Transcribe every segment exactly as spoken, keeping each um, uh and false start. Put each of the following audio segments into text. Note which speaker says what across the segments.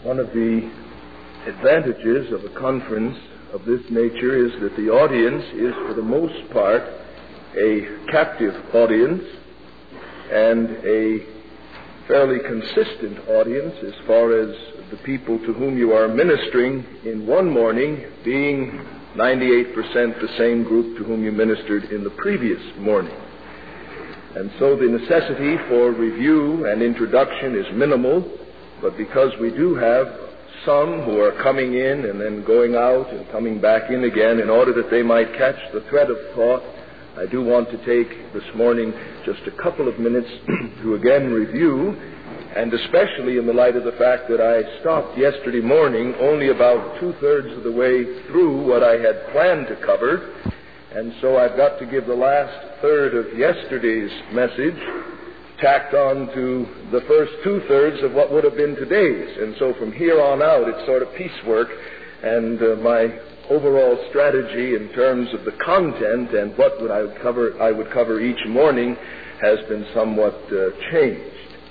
Speaker 1: One of the advantages of a conference of this nature is that the audience is, for the most part, a captive audience and a fairly consistent audience as far as the people to whom you are ministering in one morning being ninety-eight percent the same group to whom you ministered in the previous morning. And so the necessity for review and introduction is minimal, but because we do have some who are coming in and then going out and coming back in again in order that they might catch the thread of thought, I do want to take this morning just a couple of minutes to again review, and especially in the light of the fact that I stopped yesterday morning only about two-thirds of the way through what I had planned to cover, and so I've got to give the last third of yesterday's message tacked on to the first two-thirds of what would have been today's. And so from here on out, it's sort of piecework, and uh, my overall strategy in terms of the content and what would I would cover, I would cover each morning has been somewhat uh, changed.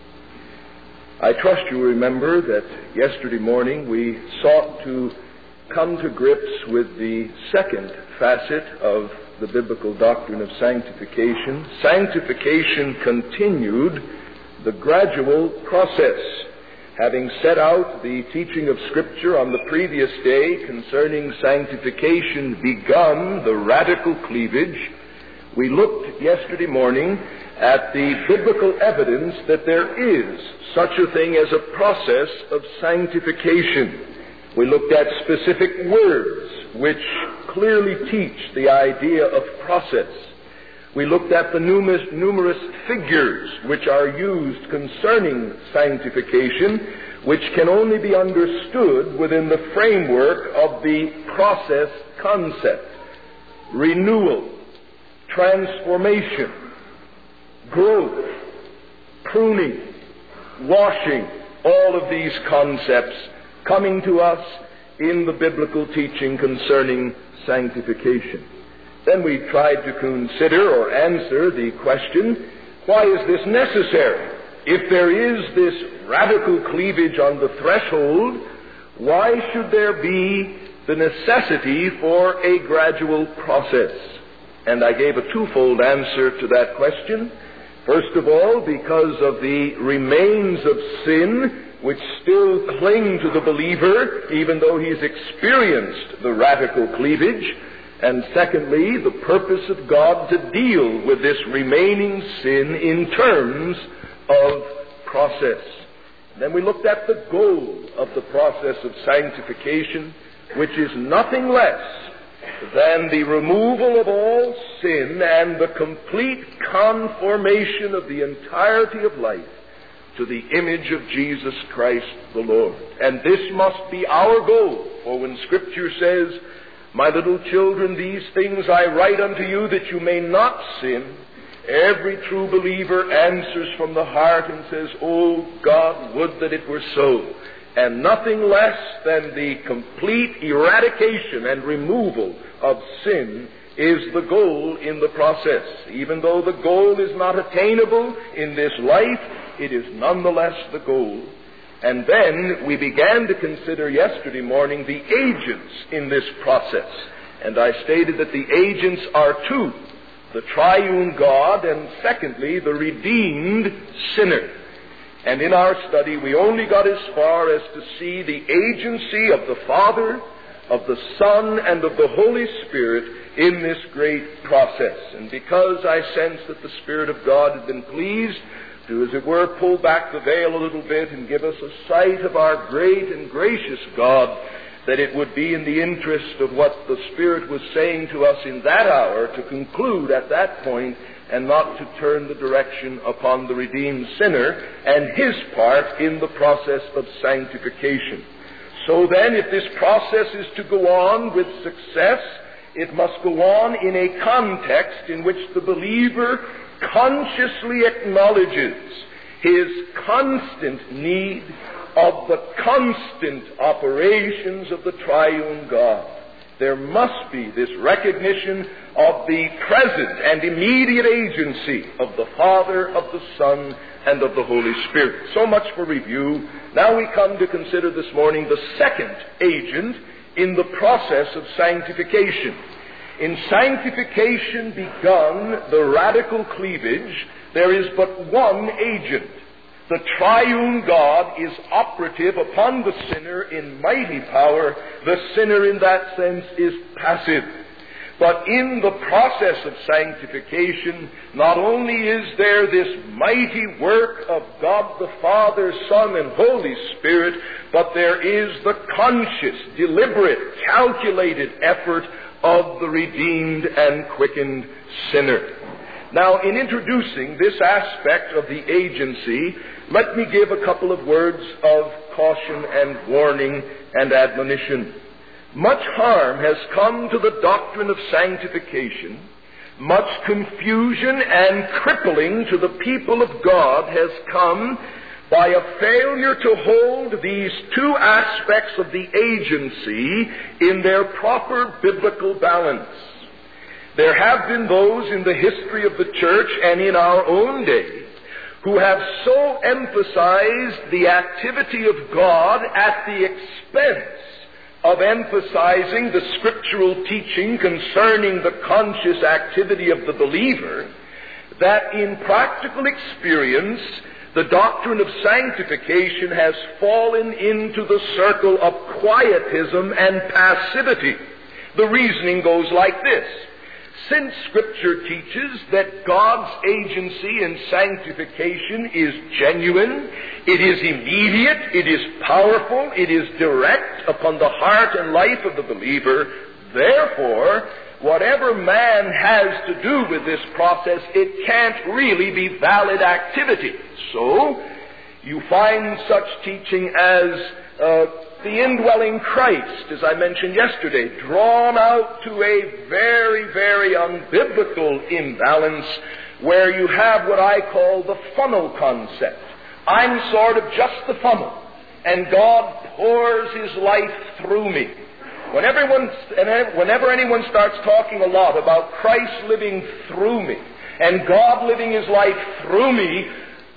Speaker 1: I trust you remember that yesterday morning we sought to come to grips with the second facet of the biblical doctrine of sanctification. Sanctification continued the gradual process. Having set out the teaching of Scripture on the previous day concerning sanctification begun, the radical cleavage, we looked yesterday morning at the biblical evidence that there is such a thing as a process of sanctification. We looked at specific words which clearly teach the idea of process. We looked at the numerous, numerous figures which are used concerning sanctification, which can only be understood within the framework of the process concept. Renewal, transformation, growth, pruning, washing, all of these concepts coming to us in the biblical teaching concerning sanctification. Then we tried to consider or answer the question, why is this necessary? If there is this radical cleavage on the threshold, why should there be the necessity for a gradual process? And I gave a twofold answer to that question. First of all, because of the remains of sin which still cling to the believer even though he's experienced the radical cleavage. And secondly, the purpose of God to deal with this remaining sin in terms of process. And then we looked at the goal of the process of sanctification, which is nothing less than the removal of all sin and the complete conformation of the entirety of life to the image of Jesus Christ the Lord. And this must be our goal, for when Scripture says, "My little children, these things I write unto you that you may not sin," every true believer answers from the heart and says, "Oh God, would that it were so." And nothing less than the complete eradication and removal of sin is the goal in the process. Even though the goal is not attainable in this life, it is nonetheless the goal. And then we began to consider yesterday morning the agents in this process. And I stated that the agents are two, the triune God, and secondly, the redeemed sinner. And in our study, we only got as far as to see the agency of the Father, of the Son, and of the Holy Spirit in this great process. And because I sensed that the Spirit of God had been pleased to, as it were, pull back the veil a little bit and give us a sight of our great and gracious God, that it would be in the interest of what the Spirit was saying to us in that hour to conclude at that point and not to turn the direction upon the redeemed sinner and his part in the process of sanctification. So then, if this process is to go on with success, it must go on in a context in which the believer consciously acknowledges his constant need of the constant operations of the triune God. There must be this recognition of the present and immediate agency of the Father, of the Son, and of the Holy Spirit. So much for review. Now we come to consider this morning the second agent in the process of sanctification. In sanctification begun the radical cleavage, there is but one agent. The triune God is operative upon the sinner in mighty power. The sinner in that sense is passive. But in the process of sanctification, not only is there this mighty work of God the Father, Son, and Holy Spirit, but there is the conscious, deliberate, calculated effort of the redeemed and quickened sinner. Now, in introducing this aspect of the agency, let me give a couple of words of caution and warning and admonition. Much harm has come to the doctrine of sanctification. Much confusion and crippling to the people of God has come by a failure to hold these two aspects of the agency in their proper biblical balance. There have been those in the history of the church and in our own day who have so emphasized the activity of God at the expense of emphasizing the scriptural teaching concerning the conscious activity of the believer, that in practical experience, the doctrine of sanctification has fallen into the circle of quietism and passivity. The reasoning goes like this. Since Scripture teaches that God's agency in sanctification is genuine, it is immediate, it is powerful, it is direct upon the heart and life of the believer, therefore, whatever man has to do with this process, it can't really be valid activity. So, you find such teaching as uh, the indwelling Christ, as I mentioned yesterday, drawn out to a very, very unbiblical imbalance where you have what I call the funnel concept. I'm sort of just the funnel, and God pours His life through me. When everyone, whenever anyone starts talking a lot about Christ living through me and God living His life through me,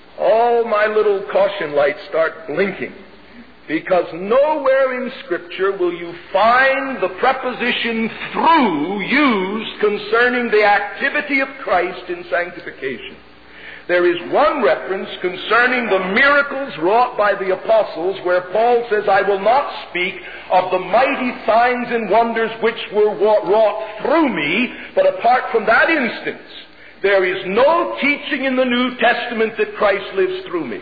Speaker 1: all my little caution lights start blinking. Because nowhere in Scripture will you find the preposition through used concerning the activity of Christ in sanctification. There is one reference concerning the miracles wrought by the apostles where Paul says, I will not speak of the mighty signs and wonders which were wrought through me, but apart from that instance, there is no teaching in the New Testament that Christ lives through me.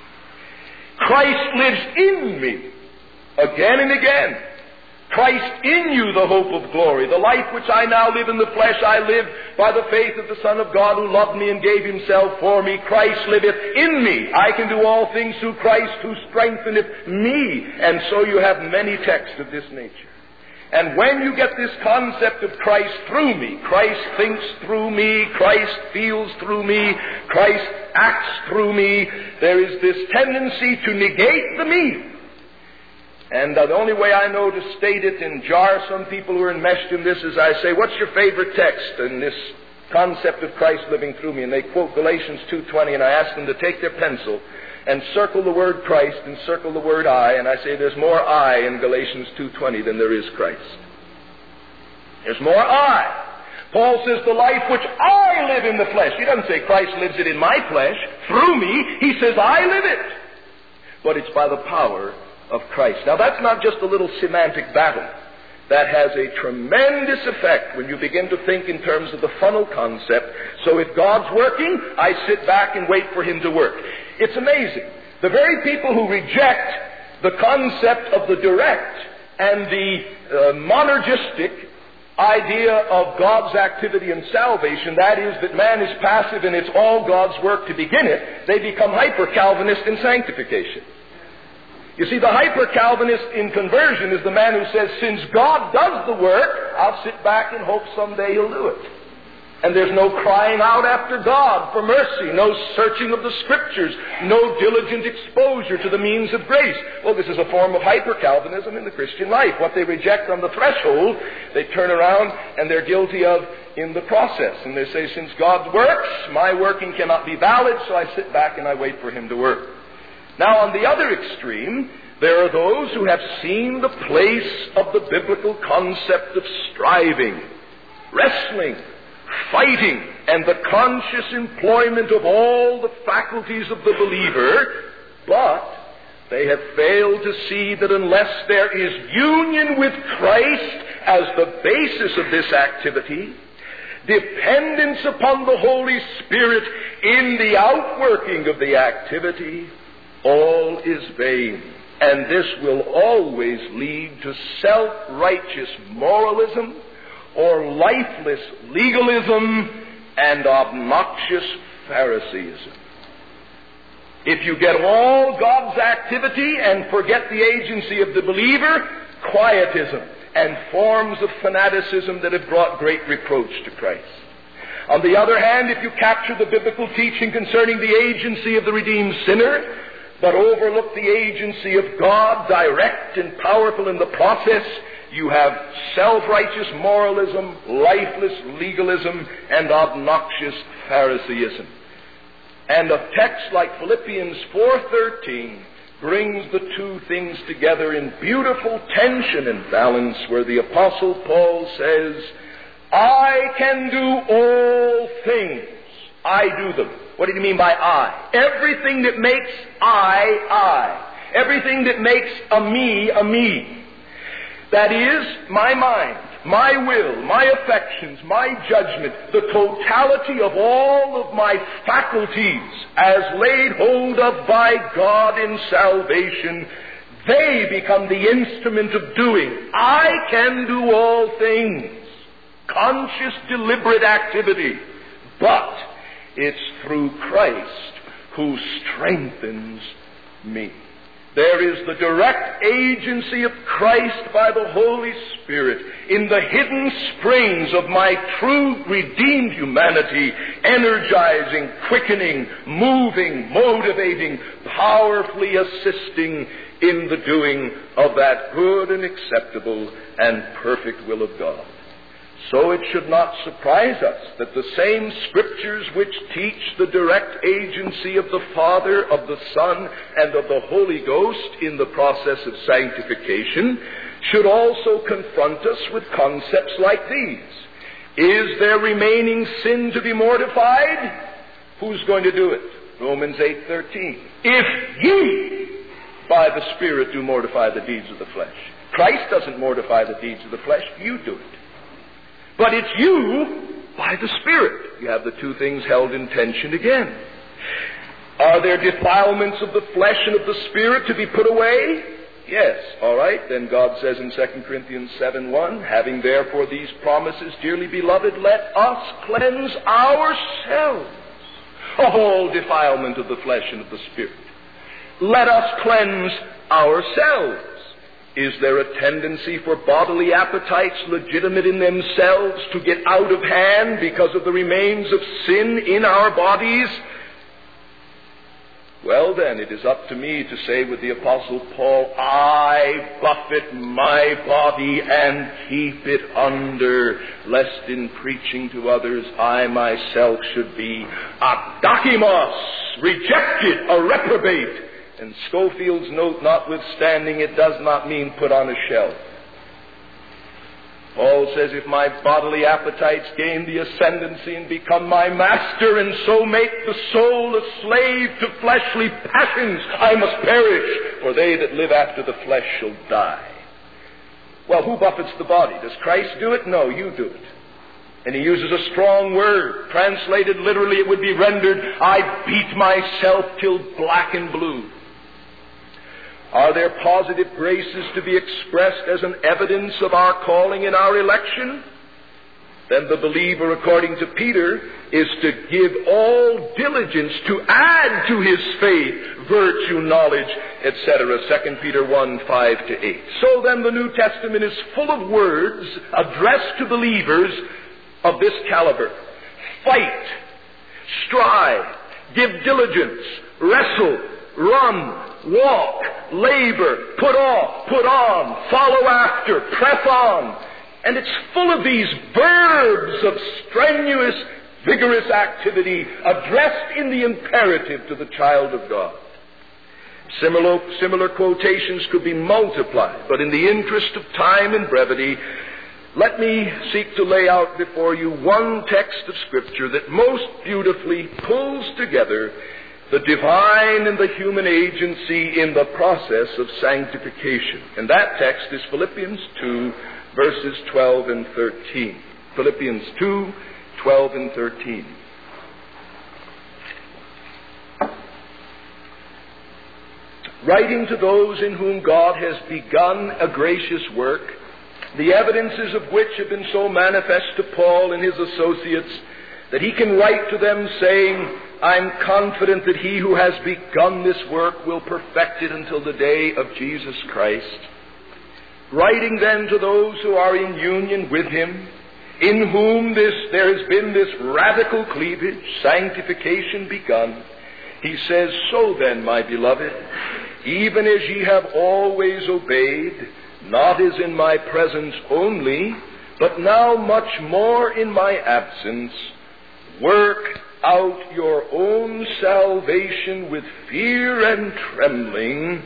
Speaker 1: Christ lives in me, again and again. Christ in you, the hope of glory. The life which I now live in the flesh, I live by the faith of the Son of God who loved me and gave Himself for me. Christ liveth in me. I can do all things through Christ who strengtheneth me. And so you have many texts of this nature. And when you get this concept of Christ through me, Christ thinks through me, Christ feels through me, Christ acts through me, there is this tendency to negate the me. And uh, the only way I know to state it and jar some people who are enmeshed in this is I say, what's your favorite text in this concept of Christ living through me? And they quote Galatians two twenty, and I ask them to take their pencil and circle the word Christ and circle the word I, and I say there's more I in Galatians two twenty than there is Christ. There's more I. Paul says the life which I live in the flesh. He doesn't say Christ lives it in my flesh, through me. He says I live it. But it's by the power of Christ. Now that's not just a little semantic battle. That has a tremendous effect when you begin to think in terms of the funnel concept. So if God's working, I sit back and wait for Him to work. It's amazing. The very people who reject the concept of the direct and the uh, monergistic idea of God's activity in salvation, that is, that man is passive and it's all God's work to begin it, they become hyper-Calvinist in sanctification. You see, the hyper-Calvinist in conversion is the man who says, since God does the work, I'll sit back and hope someday He'll do it. And there's no crying out after God for mercy, no searching of the Scriptures, no diligent exposure to the means of grace. Well, this is a form of hyper-Calvinism in the Christian life. What they reject on the threshold, they turn around and they're guilty of in the process. And they say, since God works, my working cannot be valid, so I sit back and I wait for Him to work. Now, on the other extreme, there are those who have seen the place of the biblical concept of striving, wrestling, fighting, and the conscious employment of all the faculties of the believer, but they have failed to see that unless there is union with Christ as the basis of this activity, dependence upon the Holy Spirit in the outworking of the activity, all is vain. And this will always lead to self-righteous moralism or lifeless legalism and obnoxious Phariseeism. If you get all God's activity and forget the agency of the believer, quietism and forms of fanaticism that have brought great reproach to Christ. On the other hand, if you capture the biblical teaching concerning the agency of the redeemed sinner, but overlook the agency of God, direct and powerful in the process, you have self-righteous moralism, lifeless legalism, and obnoxious Phariseeism. And a text like Philippians four thirteen brings the two things together in beautiful tension and balance, where the Apostle Paul says, I can do all things. I do them. What did he mean by I? Everything that makes I, I. Everything that makes a me, a me. That is, my mind, my will, my affections, my judgment, the totality of all of my faculties as laid hold of by God in salvation, they become the instrument of doing. I can do all things. Conscious, deliberate activity. But it's through Christ who strengthens me. There is the direct agency of Christ by the Holy Spirit in the hidden springs of my true redeemed humanity, energizing, quickening, moving, motivating, powerfully assisting in the doing of that good and acceptable and perfect will of God. So it should not surprise us that the same Scriptures which teach the direct agency of the Father, of the Son, and of the Holy Ghost in the process of sanctification should also confront us with concepts like these. Is there remaining sin to be mortified? Who's going to do it? Romans eight thirteen. If ye by the Spirit do mortify the deeds of the flesh. Christ doesn't mortify the deeds of the flesh, you do it. But it's you by the Spirit. You have the two things held in tension again. Are there defilements of the flesh and of the Spirit to be put away? Yes. All right. Then God says in Second Corinthians seven one, having therefore these promises, dearly beloved, let us cleanse ourselves of all defilement of the flesh and of the Spirit. Let us cleanse ourselves. Is there a tendency for bodily appetites legitimate in themselves to get out of hand because of the remains of sin in our bodies? Well then, it is up to me to say with the Apostle Paul, I buffet my body and keep it under, lest in preaching to others I myself should be a dokimos, rejected, a reprobate. And Schofield's note notwithstanding, it does not mean put on a shelf. Paul says, if my bodily appetites gain the ascendancy and become my master, and so make the soul a slave to fleshly passions, I must perish, for they that live after the flesh shall die. Well, who buffets the body? Does Christ do it? No, you do it. And he uses a strong word. Translated literally, it would be rendered, I beat myself till black and blue. Are there positive graces to be expressed as an evidence of our calling and our election? Then the believer, according to Peter, is to give all diligence to add to his faith, virtue, knowledge, et cetera. Second Peter one, five to eight. So then the New Testament is full of words addressed to believers of this caliber. fight, strive, give diligence, wrestle, run, walk, labor, put off, put on, follow after, press on. And it's full of these verbs of strenuous, vigorous activity addressed in the imperative to the child of God. Similar, similar quotations could be multiplied, but in the interest of time and brevity, let me seek to lay out before you one text of Scripture that most beautifully pulls together the divine and the human agency in the process of sanctification. And that text is Philippians two, verses twelve and thirteen. Philippians two, twelve and thirteen. Writing to those in whom God has begun a gracious work, the evidences of which have been so manifest to Paul and his associates that he can write to them saying, I'm confident that he who has begun this work will perfect it until the day of Jesus Christ. Writing then to those who are in union with him, in whom this there has been this radical cleavage, sanctification begun, he says, so then, my beloved, even as ye have always obeyed, not as in my presence only, but now much more in my absence, work out your own salvation with fear and trembling,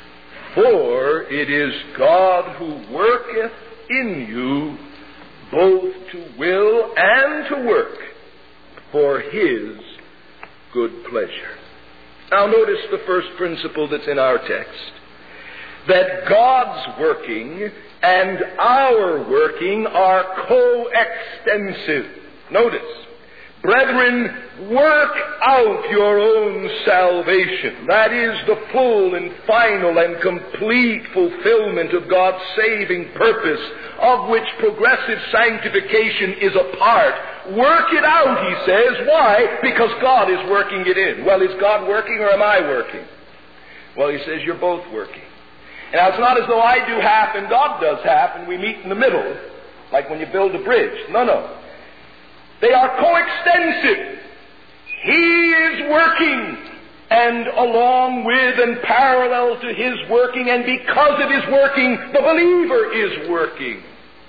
Speaker 1: for it is God who worketh in you both to will and to work for his good pleasure. Now notice the first principle that's in our text, that God's working and our working are coextensive. Notice, brethren, work out your own salvation. That is the full and final and complete fulfillment of God's saving purpose, of which progressive sanctification is a part. Work it out, he says. Why? Because God is working it in. Well, is God working or am I working? Well, he says you're both working. Now, it's not as though I do half and God does half and we meet in the middle, like when you build a bridge. No, no. They are coextensive. He is working, and along with and parallel to his working, and because of his working, the believer is working.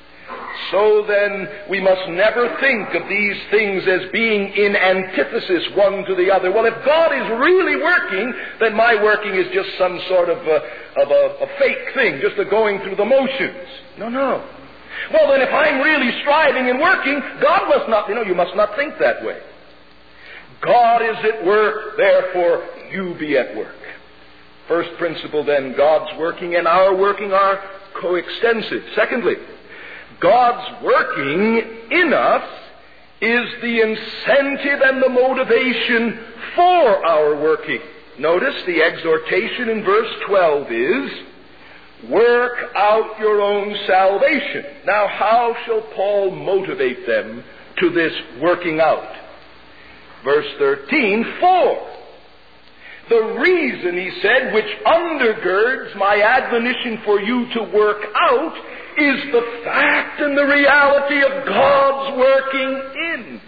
Speaker 1: So then, we must never think of these things as being in antithesis one to the other. Well, if God is really working, then my working is just some sort of a, of a, a fake thing, just a going through the motions. No, no. Well, then if I'm really striving and working, God must not, you know, you must not think that way. God is at work, therefore you be at work. First principle then, God's working and our working are coextensive. Secondly, God's working in us is the incentive and the motivation for our working. Notice the exhortation in verse twelve is, work out your own salvation. Now, how shall Paul motivate them to this working out? Verse thirteen, for the reason, he said, which undergirds my admonition for you to work out is the fact and the reality of God's working in.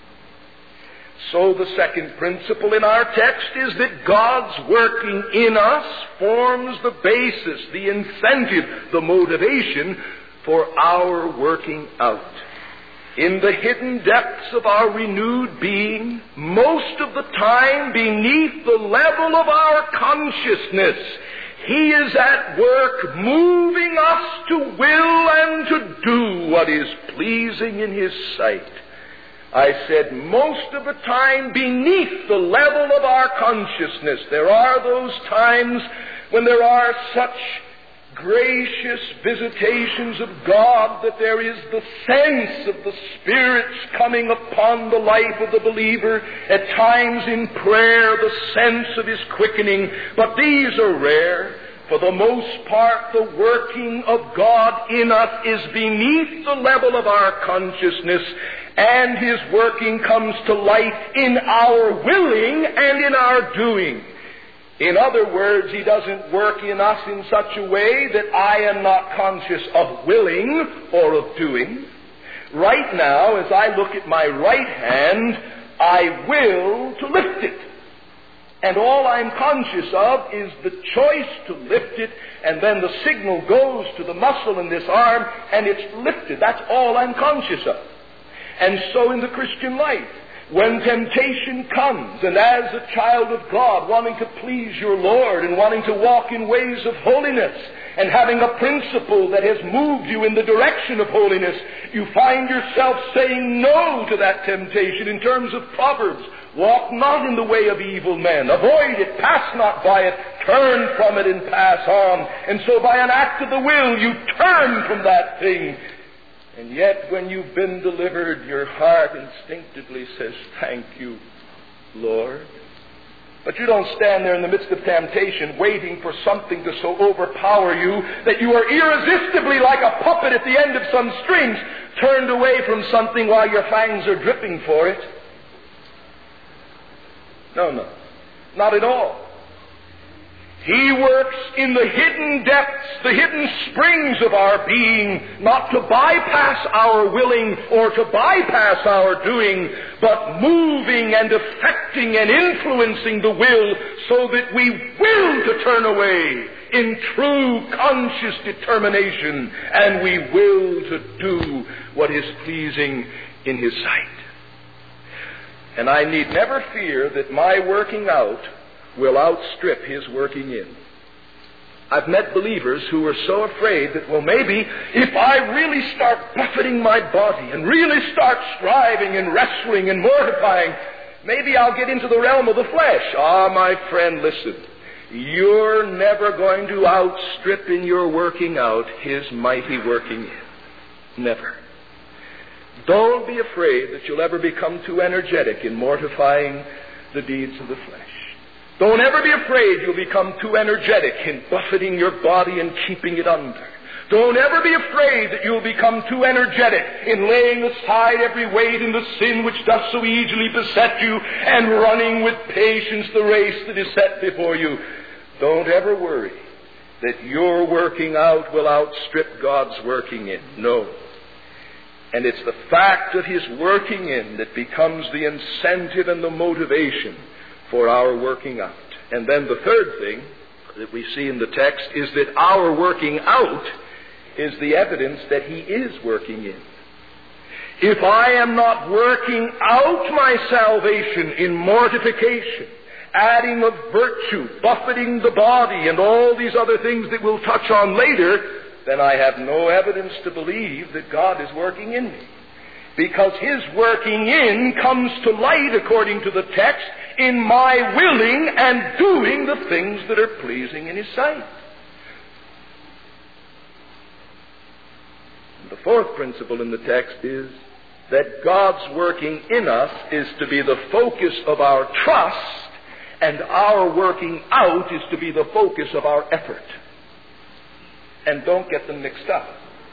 Speaker 1: So the second principle in our text is that God's working in us forms the basis, the incentive, the motivation for our working out. In the hidden depths of our renewed being, most of the time beneath the level of our consciousness, He is at work moving us to will and to do what is pleasing in His sight. I said most of the time beneath the level of our consciousness. There are those times when there are such gracious visitations of God that there is the sense of the Spirit's coming upon the life of the believer, at times in prayer the sense of His quickening, but these are rare. For the most part, the working of God in us is beneath the level of our consciousness, and His working comes to light in our willing and in our doing. In other words, He doesn't work in us in such a way that I am not conscious of willing or of doing. right now, as I look at my right hand, I will to lift it. And all I'm conscious of is the choice to lift it, and then the signal goes to the muscle in this arm, and it's lifted. That's all I'm conscious of. And so in the Christian life, when temptation comes, and as a child of God, wanting to please your Lord and wanting to walk in ways of holiness, and having a principle that has moved you in the direction of holiness, you find yourself saying no to that temptation in terms of Proverbs. Walk not in the way of evil men. Avoid it. Pass not by it. Turn from it and pass on. And so by an act of the will, you turn from that thing. And yet when you've been delivered, your heart instinctively says, thank you, Lord. But you don't stand there in the midst of temptation waiting for something to so overpower you that you are irresistibly like a puppet at the end of some strings, turned away from something while your fangs are dripping for it. No, no, not at all. He works in the hidden depths, the hidden springs of our being, not to bypass our willing or to bypass our doing, but moving and affecting and influencing the will so that we will to turn away in true conscious determination, and we will to do what is pleasing in His sight. And I need never fear that my working out will outstrip His working in. I've met believers who are so afraid that, well, maybe if I really start buffeting my body and really start striving and wrestling and mortifying, maybe I'll get into the realm of the flesh. Ah, my friend, listen. You're never going to outstrip in your working out His mighty working in. Never. Don't be afraid that you'll ever become too energetic in mortifying the deeds of the flesh. Don't ever be afraid you'll become too energetic in buffeting your body and keeping it under. Don't ever be afraid that you'll become too energetic in laying aside every weight in the sin which does so easily beset you and running with patience the race that is set before you. Don't ever worry that your working out will outstrip God's working in. No. And it's the fact of His working in that becomes the incentive and the motivation for our working out. And then the third thing that we see in the text is that our working out is the evidence that He is working in. If I am not working out my salvation in mortification, adding of virtue, buffeting the body, and all these other things that we'll touch on later, then I have no evidence to believe that God is working in me. Because His working in comes to light, according to the text, in my willing and doing the things that are pleasing in His sight. And the fourth principle in the text is that God's working in us is to be the focus of our trust, and our working out is to be the focus of our effort. And don't get them mixed up.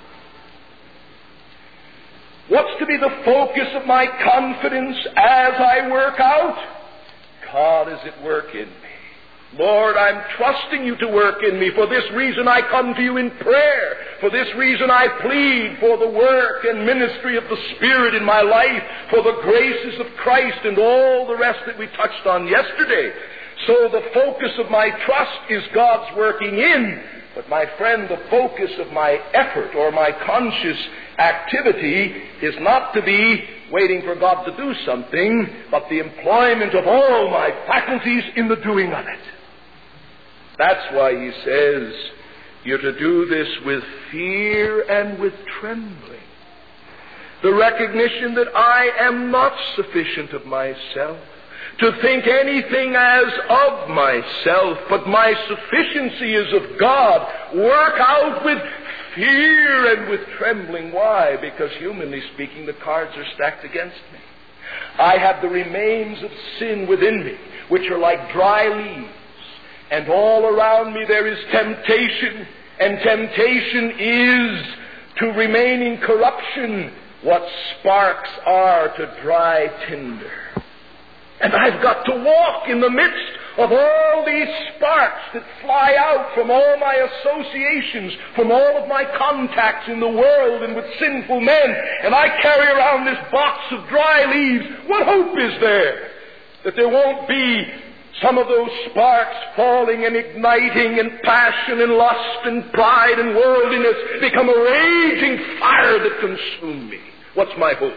Speaker 1: What's to be the focus of my confidence as I work out? God is at work in me. Lord, I'm trusting you to work in me. For this reason I come to you in prayer. For this reason I plead for the work and ministry of the Spirit in my life, for the graces of Christ and all the rest that we touched on yesterday. So the focus of my trust is God's working in. But my friend, the focus of my effort or my conscious activity is not to be waiting for God to do something, but the employment of all my faculties in the doing of it. That's why He says, you're to do this with fear and with trembling. The recognition that I am not sufficient of myself to think anything as of myself, but my sufficiency is of God. Work out with fear and with trembling. Why? Because humanly speaking, the cards are stacked against me. I have the remains of sin within me, which are like dry leaves. And all around me there is temptation. And temptation is to remain in corruption what sparks are to dry tinder. And I've got to walk in the midst of all these sparks that fly out from all my associations, from all of my contacts in the world and with sinful men, and I carry around this box of dry leaves, what hope is there that there won't be some of those sparks falling and igniting, and passion and lust and pride and worldliness become a raging fire that consume me? What's my hope?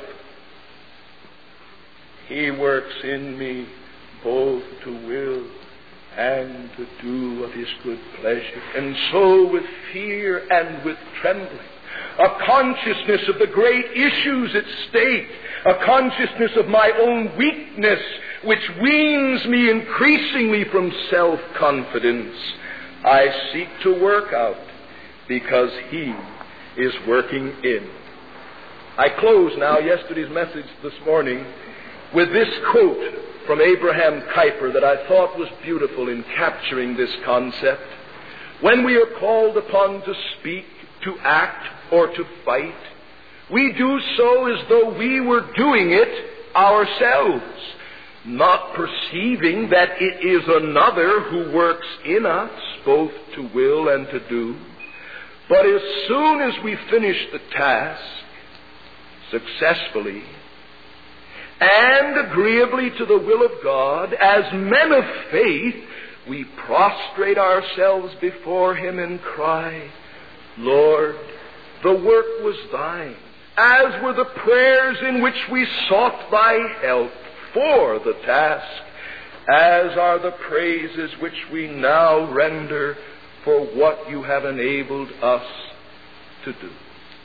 Speaker 1: He works in me both to will and to do of his good pleasure. And so with fear and with trembling, a consciousness of the great issues at stake, a consciousness of my own weakness, which weans me increasingly from self-confidence, I seek to work out because he is working in. I close now yesterday's message this morning with this quote from Abraham Kuyper that I thought was beautiful in capturing this concept. When we are called upon to speak, to act, or to fight, we do so as though we were doing it ourselves, not perceiving that it is another who works in us both to will and to do. But as soon as we finish the task successfully and agreeably to the will of God, as men of faith, we prostrate ourselves before him and cry, Lord, the work was thine, as were the prayers in which we sought thy help for the task, as are the praises which we now render for what you have enabled us to do.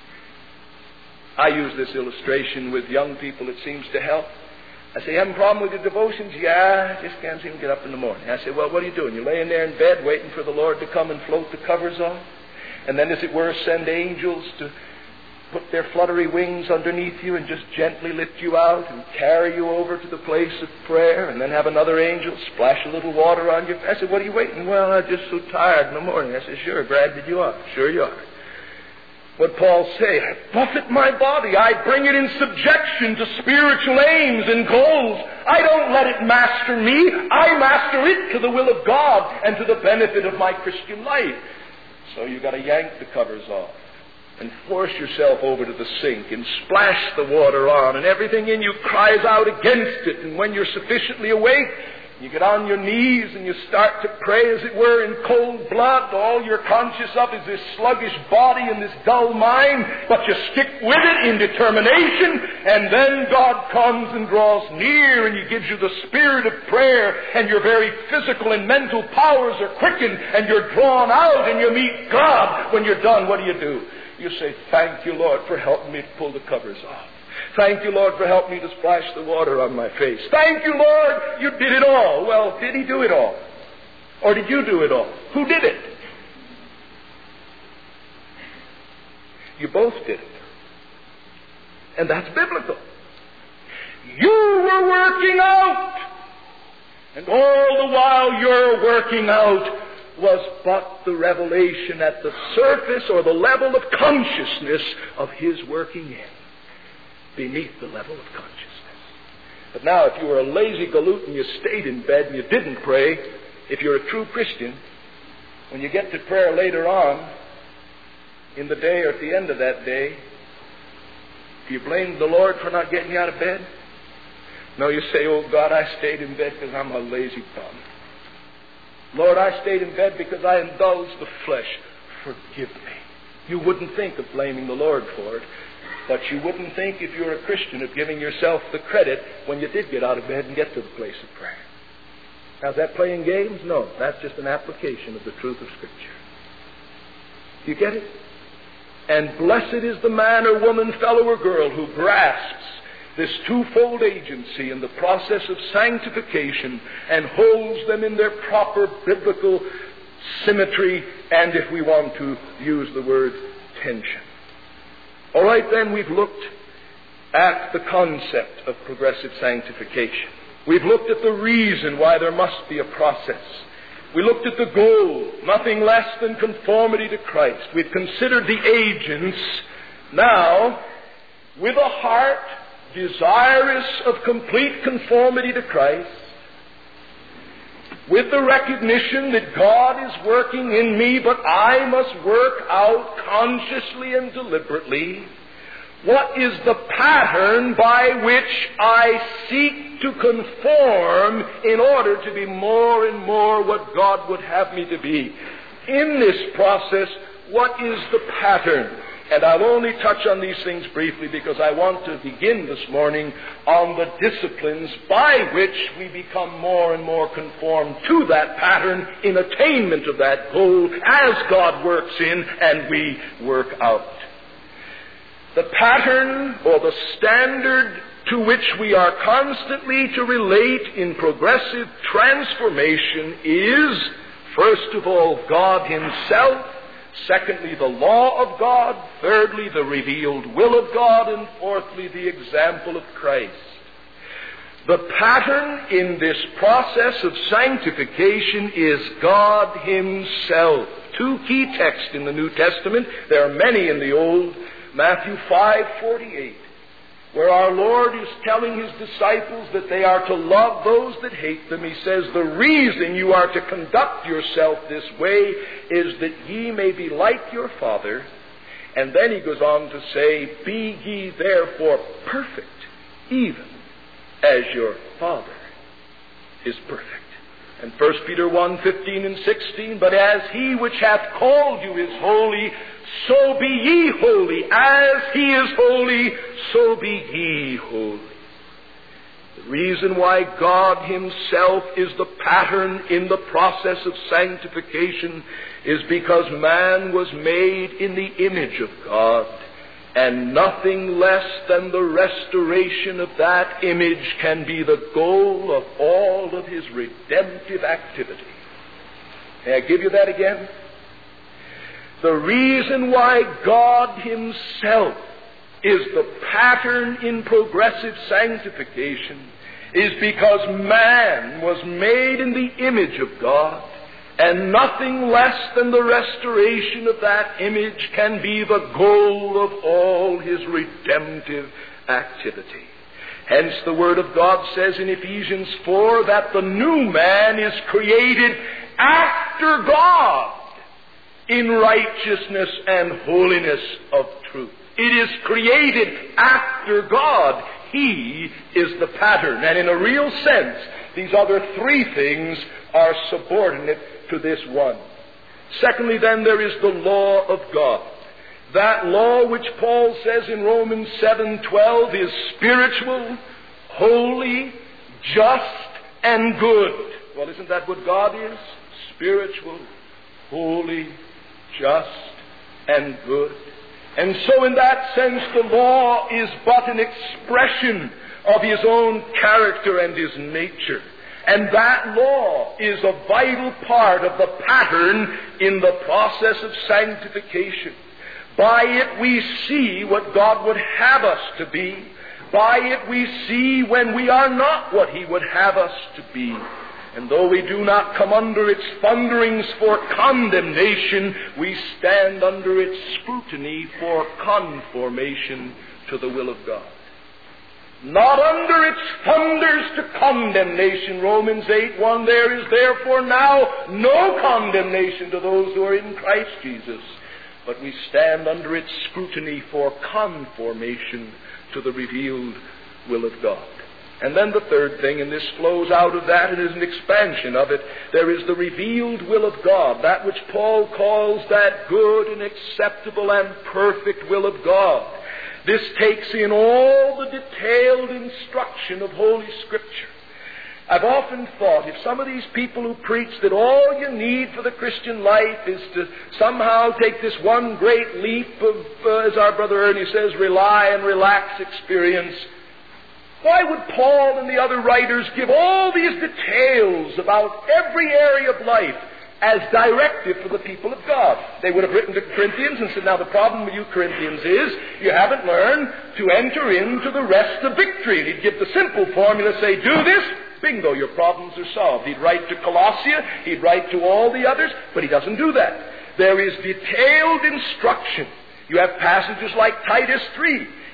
Speaker 1: I use this illustration with young people. It seems to help. I say, you having a problem with your devotions? Yeah, I just can't seem to get up in the morning. I say, well, what are you doing? You're laying there in bed waiting for the Lord to come and float the covers off? And then, as it were, send angels to put their fluttery wings underneath you and just gently lift you out and carry you over to the place of prayer, and then have another angel splash a little water on you? I said, what are you waiting? Well, I'm just so tired in the morning. I said, sure, Brad, did you are. Sure you are. What Paul say, I buffet my body. I bring it in subjection to spiritual aims and goals. I don't let it master me. I master it to the will of God and to the benefit of my Christian life. So you've got to yank the covers off and force yourself over to the sink and splash the water on, and everything in you cries out against it. And when you're sufficiently awake, you get on your knees and you start to pray, as it were, in cold blood. All you're conscious of is this sluggish body and this dull mind, but you stick with it in determination, and then God comes and draws near, and He gives you the spirit of prayer, and your very physical and mental powers are quickened, and you're drawn out, and you meet God. When you're done, what do you do? You say, thank you, Lord, for helping me to pull the covers off. Thank you, Lord, for helping me to splash the water on my face. Thank you, Lord, you did it all. Well, did He do it all? Or did you do it all? Who did it? You both did it. And that's biblical. You were working out. And all the while your working out was but the revelation at the surface or the level of consciousness of His working in, beneath the level of consciousness. But now, if you were a lazy galoot and you stayed in bed and you didn't pray, if you're a true Christian, when you get to prayer later on in the day or at the end of that day, do you blame the Lord for not getting you out of bed? No, you say, oh God, I stayed in bed because I'm a lazy bum. Lord, I stayed in bed because I indulged the flesh. Forgive me. You wouldn't think of blaming the Lord for it. But you wouldn't think, if you're a Christian, of giving yourself the credit when you did get out of bed and get to the place of prayer. Now, is that playing games? No, that's just an application of the truth of Scripture. You get it? And blessed is the man or woman, fellow or girl, who grasps this twofold agency in the process of sanctification and holds them in their proper biblical symmetry and, if we want to use the word, tension. All right, then, we've looked at the concept of progressive sanctification. We've looked at the reason why there must be a process. We looked at the goal, nothing less than conformity to Christ. We've considered the agents. Now, with a heart desirous of complete conformity to Christ, with the recognition that God is working in me, but I must work out consciously and deliberately what is the pattern by which I seek to conform in order to be more and more what God would have me to be. In this process, what is the pattern? And I'll only touch on these things briefly because I want to begin this morning on the disciplines by which we become more and more conformed to that pattern in attainment of that goal as God works in and we work out. The pattern or the standard to which we are constantly to relate in progressive transformation is, first of all, God Himself, secondly, the law of God, thirdly, the revealed will of God, and fourthly, the example of Christ. The pattern in this process of sanctification is God Himself. Two key texts in the New Testament. There are many in the Old. Matthew five forty-eight, where our Lord is telling His disciples that they are to love those that hate them. He says, the reason you are to conduct yourself this way is that ye may be like your Father. And then He goes on to say, be ye therefore perfect, even as your Father is perfect. And First Peter one fifteen and sixteen, but as He which hath called you is holy, so be ye holy. As He is holy, so be ye holy. The reason why God Himself is the pattern in the process of sanctification is because man was made in the image of God, and nothing less than the restoration of that image can be the goal of all of His redemptive activity. May I give you that again? The reason why God Himself is the pattern in progressive sanctification is because man was made in the image of God, and nothing less than the restoration of that image can be the goal of all His redemptive activity. Hence the Word of God says in Ephesians four that the new man is created after God in righteousness and holiness of truth. It is created after God. He is the pattern. And in a real sense, these other three things are subordinate to this one. Secondly, then, there is the law of God. That law which Paul says in Romans seven twelve is spiritual, holy, just, and good. Well, isn't that what God is? Spiritual, holy, just, and good. And so in that sense, the law is but an expression of His own character and His nature. And that law is a vital part of the pattern in the process of sanctification. By it we see what God would have us to be. By it we see when we are not what He would have us to be. And though we do not come under its thunderings for condemnation, we stand under its scrutiny for conformation to the will of God. Not under its thunders to condemnation. Romans eight one, there is therefore now no condemnation to those who are in Christ Jesus. But we stand under its scrutiny for conformation to the revealed will of God. And then the third thing, and this flows out of that and is an expansion of it, there is the revealed will of God, that which Paul calls that good and acceptable and perfect will of God. This takes in all the detailed instruction of Holy Scripture. I've often thought if some of these people who preach that all you need for the Christian life is to somehow take this one great leap of, uh, as our brother Ernie says, rely and relax experience, why would Paul and the other writers give all these details about every area of life as directive for the people of God? They would have written to Corinthians and said, now the problem with you Corinthians is you haven't learned to enter into the rest of victory. And he'd give the simple formula, say, do this, bingo, your problems are solved. He'd write to Colossia, he'd write to all the others, but he doesn't do that. There is detailed instruction. You have passages like Titus three.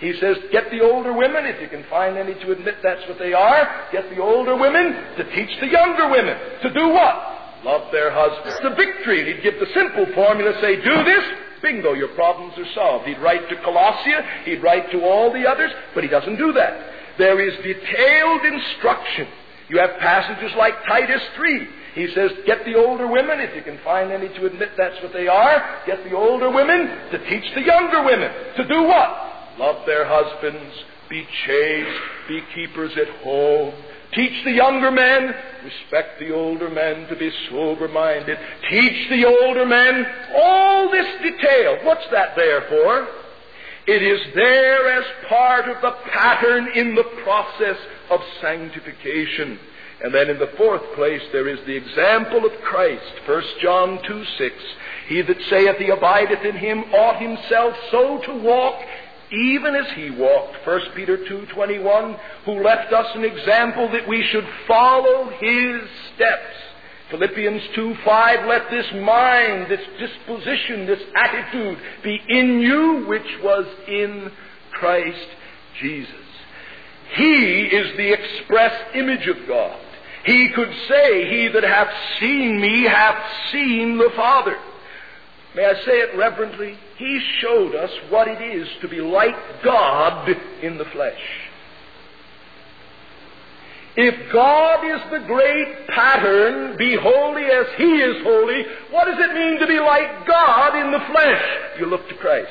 Speaker 1: He says, get the older women, if you can find any to admit that's what they are, get the older women to teach the younger women. To do what? Love their husbands. The victory. He'd give the simple formula, say, do this, bingo, your problems are solved. He'd write to Colossia, he'd write to all the others, but he doesn't do that. There is detailed instruction. You have passages like Titus three. He says, get the older women, if you can find any to admit that's what they are, get the older women to teach the younger women. To do what? Love their husbands, be chaste, be keepers at home. Teach the younger men, respect the older men, to be sober-minded. Teach the older men, all this detail. What's that there for? It is there as part of the pattern in the process of sanctification. And then in the fourth place, there is the example of Christ. First John two six. He that saith he abideth in him ought himself so to walk, even as he walked. First Peter two twenty-one, who left us an example that we should follow his steps. Philippians two five, let this mind, this disposition, this attitude be in you, which was in Christ Jesus. He is the express image of God. He could say, he that hath seen me hath seen the Father. May I say it reverently? He showed us what it is to be like God in the flesh. If God is the great pattern, be holy as he is holy, what does it mean to be like God in the flesh? You look to Christ.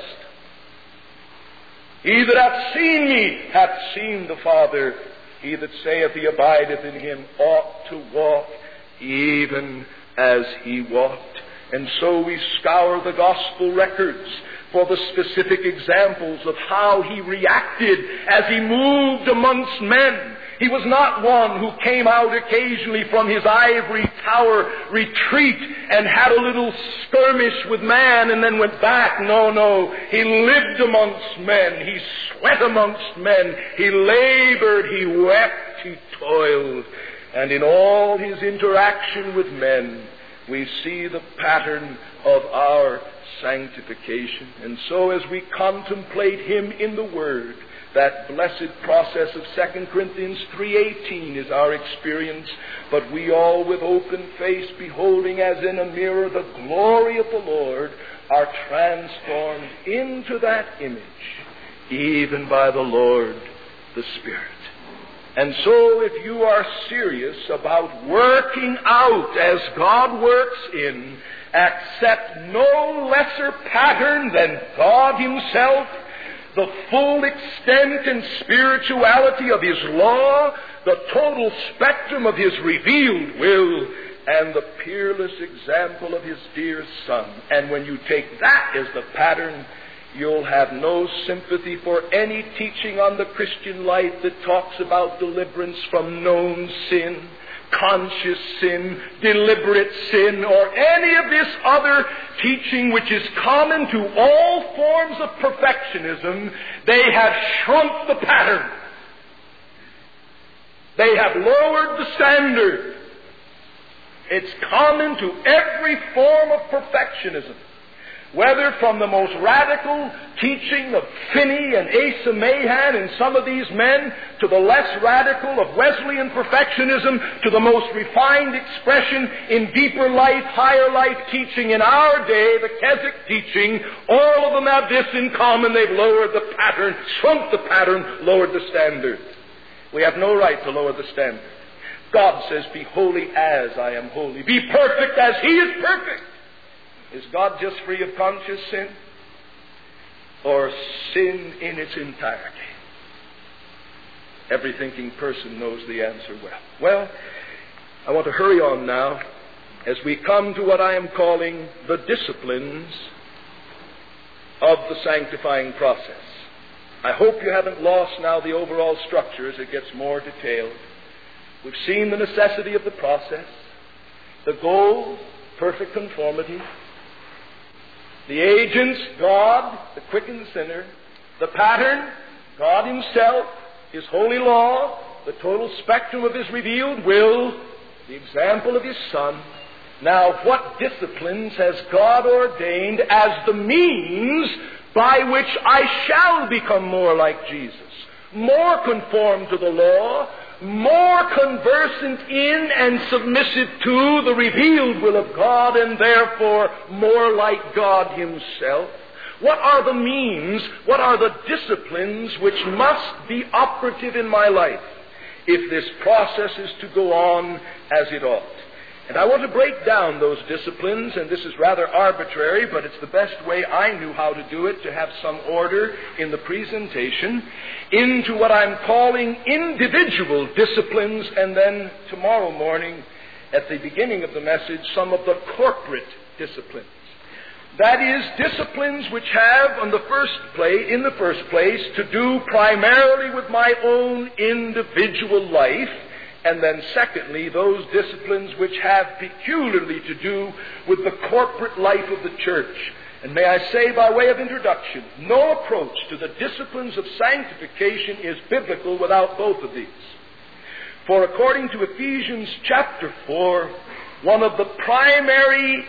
Speaker 1: He that hath seen me hath seen the Father. He that saith he abideth in him ought to walk even as he walked. And so we scour the gospel records for the specific examples of how he reacted as he moved amongst men. He was not one who came out occasionally from his ivory tower retreat and had a little skirmish with man and then went back. No, no. He lived amongst men. He sweat amongst men. He labored. He wept. He toiled. And in all his interaction with men, we see the pattern of our sanctification. And so as we contemplate him in the Word, that blessed process of Second Corinthians three eighteen is our experience. But we all with open face, beholding as in a mirror the glory of the Lord, are transformed into that image, even by the Lord the Spirit. And so if you are serious about working out as God works in, accept no lesser pattern than God himself, the full extent and spirituality of his law, the total spectrum of his revealed will, and the peerless example of his dear Son. And when you take that as the pattern, you'll have no sympathy for any teaching on the Christian life that talks about deliverance from known sin, conscious sin, deliberate sin, or any of this other teaching which is common to all forms of perfectionism. They have shrunk the pattern. They have lowered the standard. It's common to every form of perfectionism, whether from the most radical teaching of Finney and Asa Mahan and some of these men, to the less radical of Wesleyan perfectionism, to the most refined expression in deeper life, higher life teaching in our day, the Keswick teaching, all of them have this in common. They've lowered the pattern, shrunk the pattern, lowered the standard. We have no right to lower the standard. God says, be holy as I am holy. Be perfect as he is perfect. Is God just free of conscious sin? Or sin in its entirety? Every thinking person knows the answer well. Well, I want to hurry on now as we come to what I am calling the disciplines of the sanctifying process. I hope you haven't lost now the overall structure as it gets more detailed. We've seen the necessity of the process, the goal, perfect conformity, the agents, God, the quickened sinner, the pattern, God himself, his holy law, the total spectrum of his revealed will, the example of his Son. Now, what disciplines has God ordained as the means by which I shall become more like Jesus, more conformed to the law, more conversant in and submissive to the revealed will of God, and therefore more like God himself? What are the means, what are the disciplines which must be operative in my life if this process is to go on as it ought? And I want to break down those disciplines, and this is rather arbitrary, but it's the best way I knew how to do it, to have some order in the presentation, into what I'm calling individual disciplines, and then tomorrow morning, at the beginning of the message, some of the corporate disciplines. That is, disciplines which have, on the first place, in the first place, to do primarily with my own individual life, and then secondly, those disciplines which have peculiarly to do with the corporate life of the church. And may I say, by way of introduction, no approach to the disciplines of sanctification is biblical without both of these. For according to Ephesians chapter four, one of the primary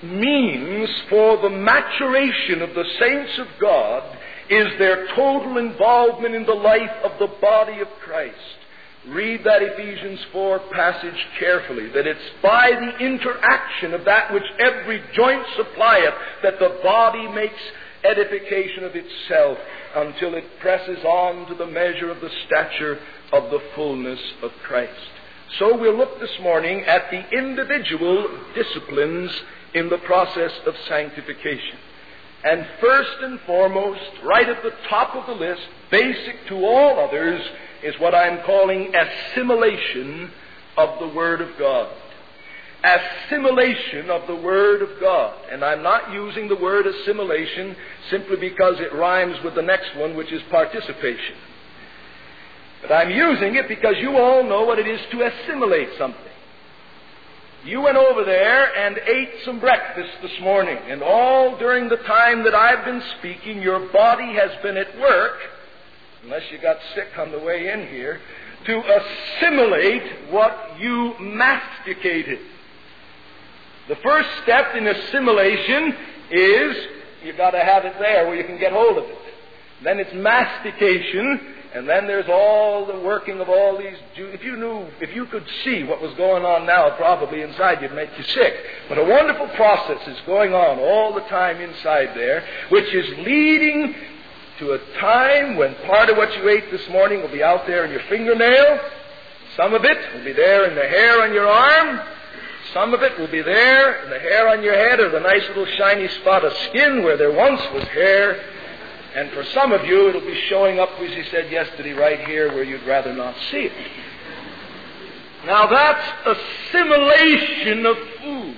Speaker 1: means for the maturation of the saints of God is their total involvement in the life of the body of Christ. Read that Ephesians four passage carefully, that it's by the interaction of that which every joint supplieth that the body makes edification of itself until it presses on to the measure of the stature of the fullness of Christ. So we'll look this morning at the individual disciplines in the process of sanctification. And first and foremost, right at the top of the list, basic to all others, is what I'm calling assimilation of the Word of God. Assimilation of the Word of God. And I'm not using the word assimilation simply because it rhymes with the next one, which is participation. But I'm using it because you all know what it is to assimilate something. You went over there and ate some breakfast this morning, and all during the time that I've been speaking, your body has been at work, unless you got sick on the way in here, to assimilate what you masticated. The first step in assimilation is you've got to have it there where you can get hold of it. Then it's mastication, and then there's all the working of all these juices. If you knew, if you could see what was going on now, probably inside you'd make you sick. But a wonderful process is going on all the time inside there, which is leading to a time when part of what you ate this morning will be out there in your fingernail. Some of it will be there in the hair on your arm. Some of it will be there in the hair on your head, or the nice little shiny spot of skin where there once was hair. And for some of you, it'll be showing up, as he said yesterday, right here where you'd rather not see it. Now that's assimilation of food.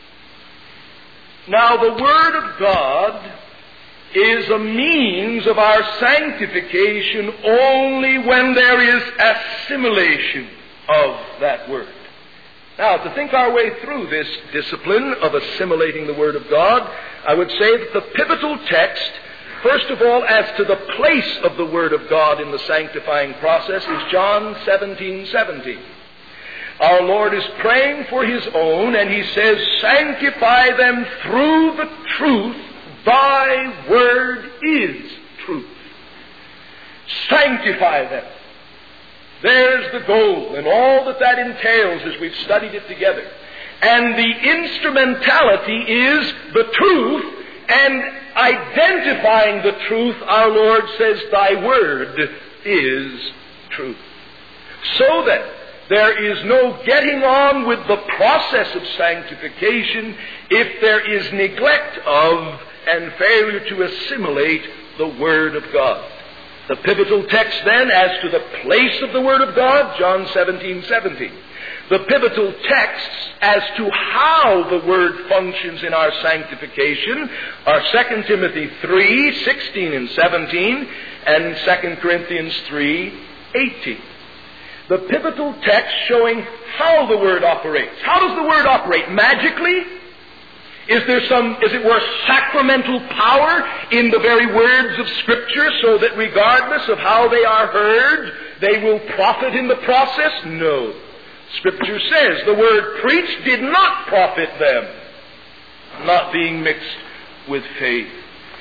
Speaker 1: Now the Word of God is a means of our sanctification only when there is assimilation of that Word. Now, to think our way through this discipline of assimilating the Word of God, I would say that the pivotal text, first of all, as to the place of the Word of God in the sanctifying process, is John seventeen seventeen. Our Lord is praying for His own, and He says, "Sanctify them through the truth. Thy Word is truth." Sanctify them. There's the goal, and all that that entails as we've studied it together. And the instrumentality is the truth, and identifying the truth, our Lord says, "Thy Word is truth." So that there is no getting on with the process of sanctification if there is neglect of and failure to assimilate the Word of God. The pivotal text then as to the place of the Word of God, John seventeen seventeen. The pivotal texts as to how the Word functions in our sanctification are Second Timothy three sixteen and seventeen and Second Corinthians three eighteen. The pivotal text showing how the Word operates. How does the Word operate? Magically? Is there some, as it were, sacramental power in the very words of Scripture so that regardless of how they are heard, they will profit in the process? No. Scripture says the word preached did not profit them, not being mixed with faith.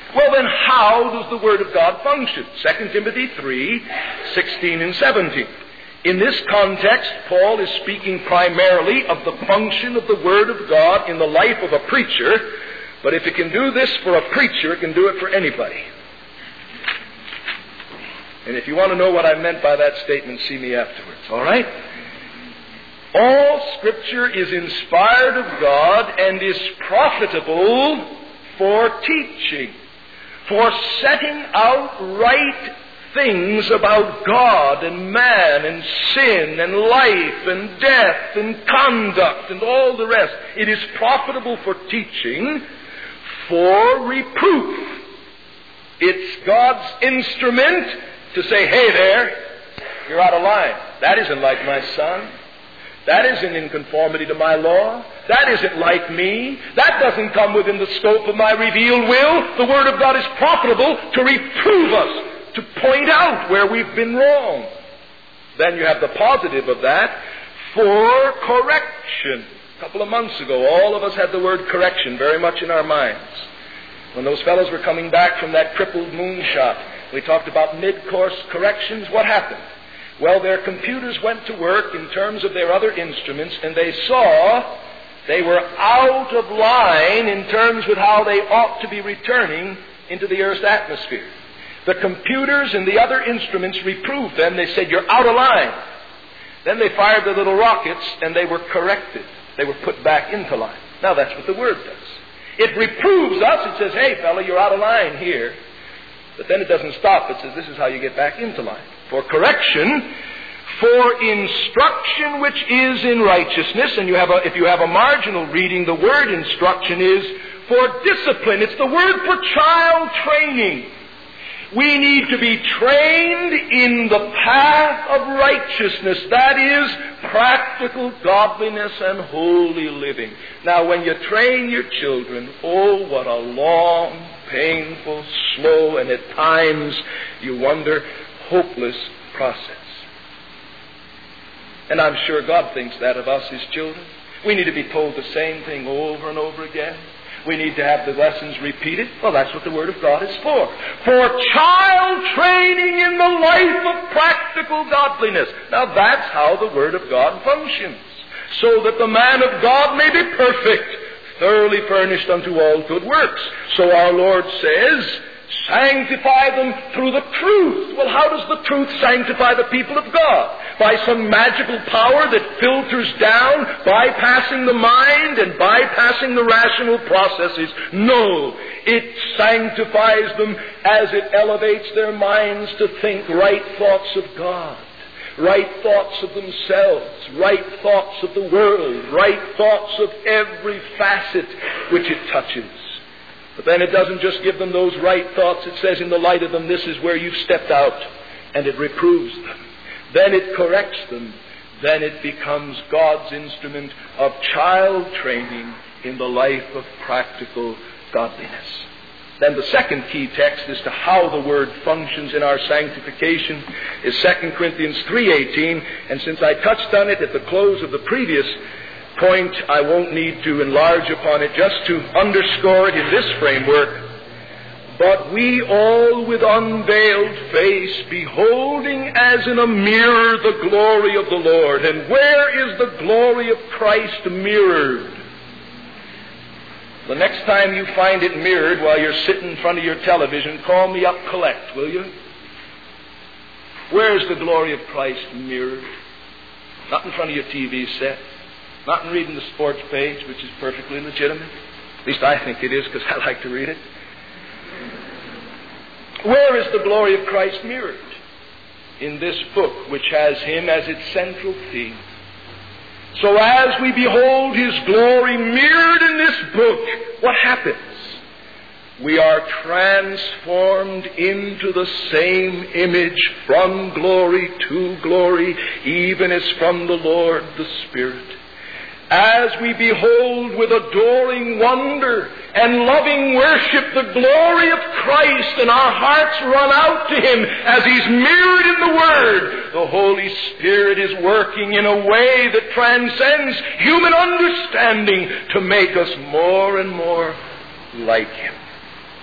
Speaker 1: Well, then how does the Word of God function? Second Timothy three, sixteen and seventeen. In this context, Paul is speaking primarily of the function of the Word of God in the life of a preacher, but if it can do this for a preacher, it can do it for anybody. And if you want to know what I meant by that statement, see me afterwards, all right? All Scripture is inspired of God and is profitable for teaching, for setting out right things about God and man and sin and life and death and conduct and all the rest. It is profitable for teaching, for reproof. It's God's instrument to say, hey there, you're out of line. That isn't like my Son. That isn't in conformity to my law. That isn't like me. That doesn't come within the scope of my revealed will. The Word of God is profitable to reprove us, to point out where we've been wrong. Then you have the positive of that, for correction. A couple of months ago, all of us had the word correction very much in our minds. When those fellows were coming back from that crippled moonshot, we talked about mid-course corrections. What happened? Well, their computers went to work in terms of their other instruments, and they saw they were out of line in terms with how they ought to be returning into the Earth's atmosphere. The computers and the other instruments reproved them. They said, you're out of line. Then they fired the little rockets, and they were corrected. They were put back into line. Now, that's what the Word does. It reproves us. It says, hey, fella, you're out of line here. But then it doesn't stop. It says, this is how you get back into line. For correction, for instruction which is in righteousness. And you have a, if you have a marginal reading, the word instruction is for discipline. It's the word for child training. We need to be trained in the path of righteousness. That is practical godliness and holy living. Now, when you train your children, oh, what a long, painful, slow, and at times, you wonder, hopeless process. And I'm sure God thinks that of us, His children. We need to be told the same thing over and over again. We need to have the lessons repeated. Well, that's what the Word of God is for. For child training in the life of practical godliness. Now, that's how the Word of God functions. So that the man of God may be perfect, thoroughly furnished unto all good works. So our Lord says, sanctify them through the truth. Well, how does the truth sanctify the people of God? By some magical power that filters down, bypassing the mind and bypassing the rational processes. No, it sanctifies them as it elevates their minds to think right thoughts of God, right thoughts of themselves, right thoughts of the world, right thoughts of every facet which it touches. But then it doesn't just give them those right thoughts. It says in the light of them, this is where you've stepped out, and it reproves them. Then it corrects them. Then it becomes God's instrument of child training in the life of practical godliness. Then the second key text as to how the Word functions in our sanctification is Second Corinthians three eighteen. And since I touched on it at the close of the previous point, I won't need to enlarge upon it, just to underscore it in this framework. But we all with unveiled face, beholding as in a mirror the glory of the Lord. And where is the glory of Christ mirrored? The next time you find it mirrored while you're sitting in front of your television, call me up collect, will you? Where is the glory of Christ mirrored? Not in front of your T V set. Not in reading the sports page, which is perfectly legitimate. At least I think it is, because I like to read it. Where is the glory of Christ mirrored? In this book, which has Him as its central theme. So as we behold His glory mirrored in this book, what happens? We are transformed into the same image from glory to glory, even as from the Lord the Spirit. As we behold with adoring wonder and loving worship the glory of Christ, and our hearts run out to Him as He's mirrored in the Word, the Holy Spirit is working in a way that transcends human understanding to make us more and more like Him.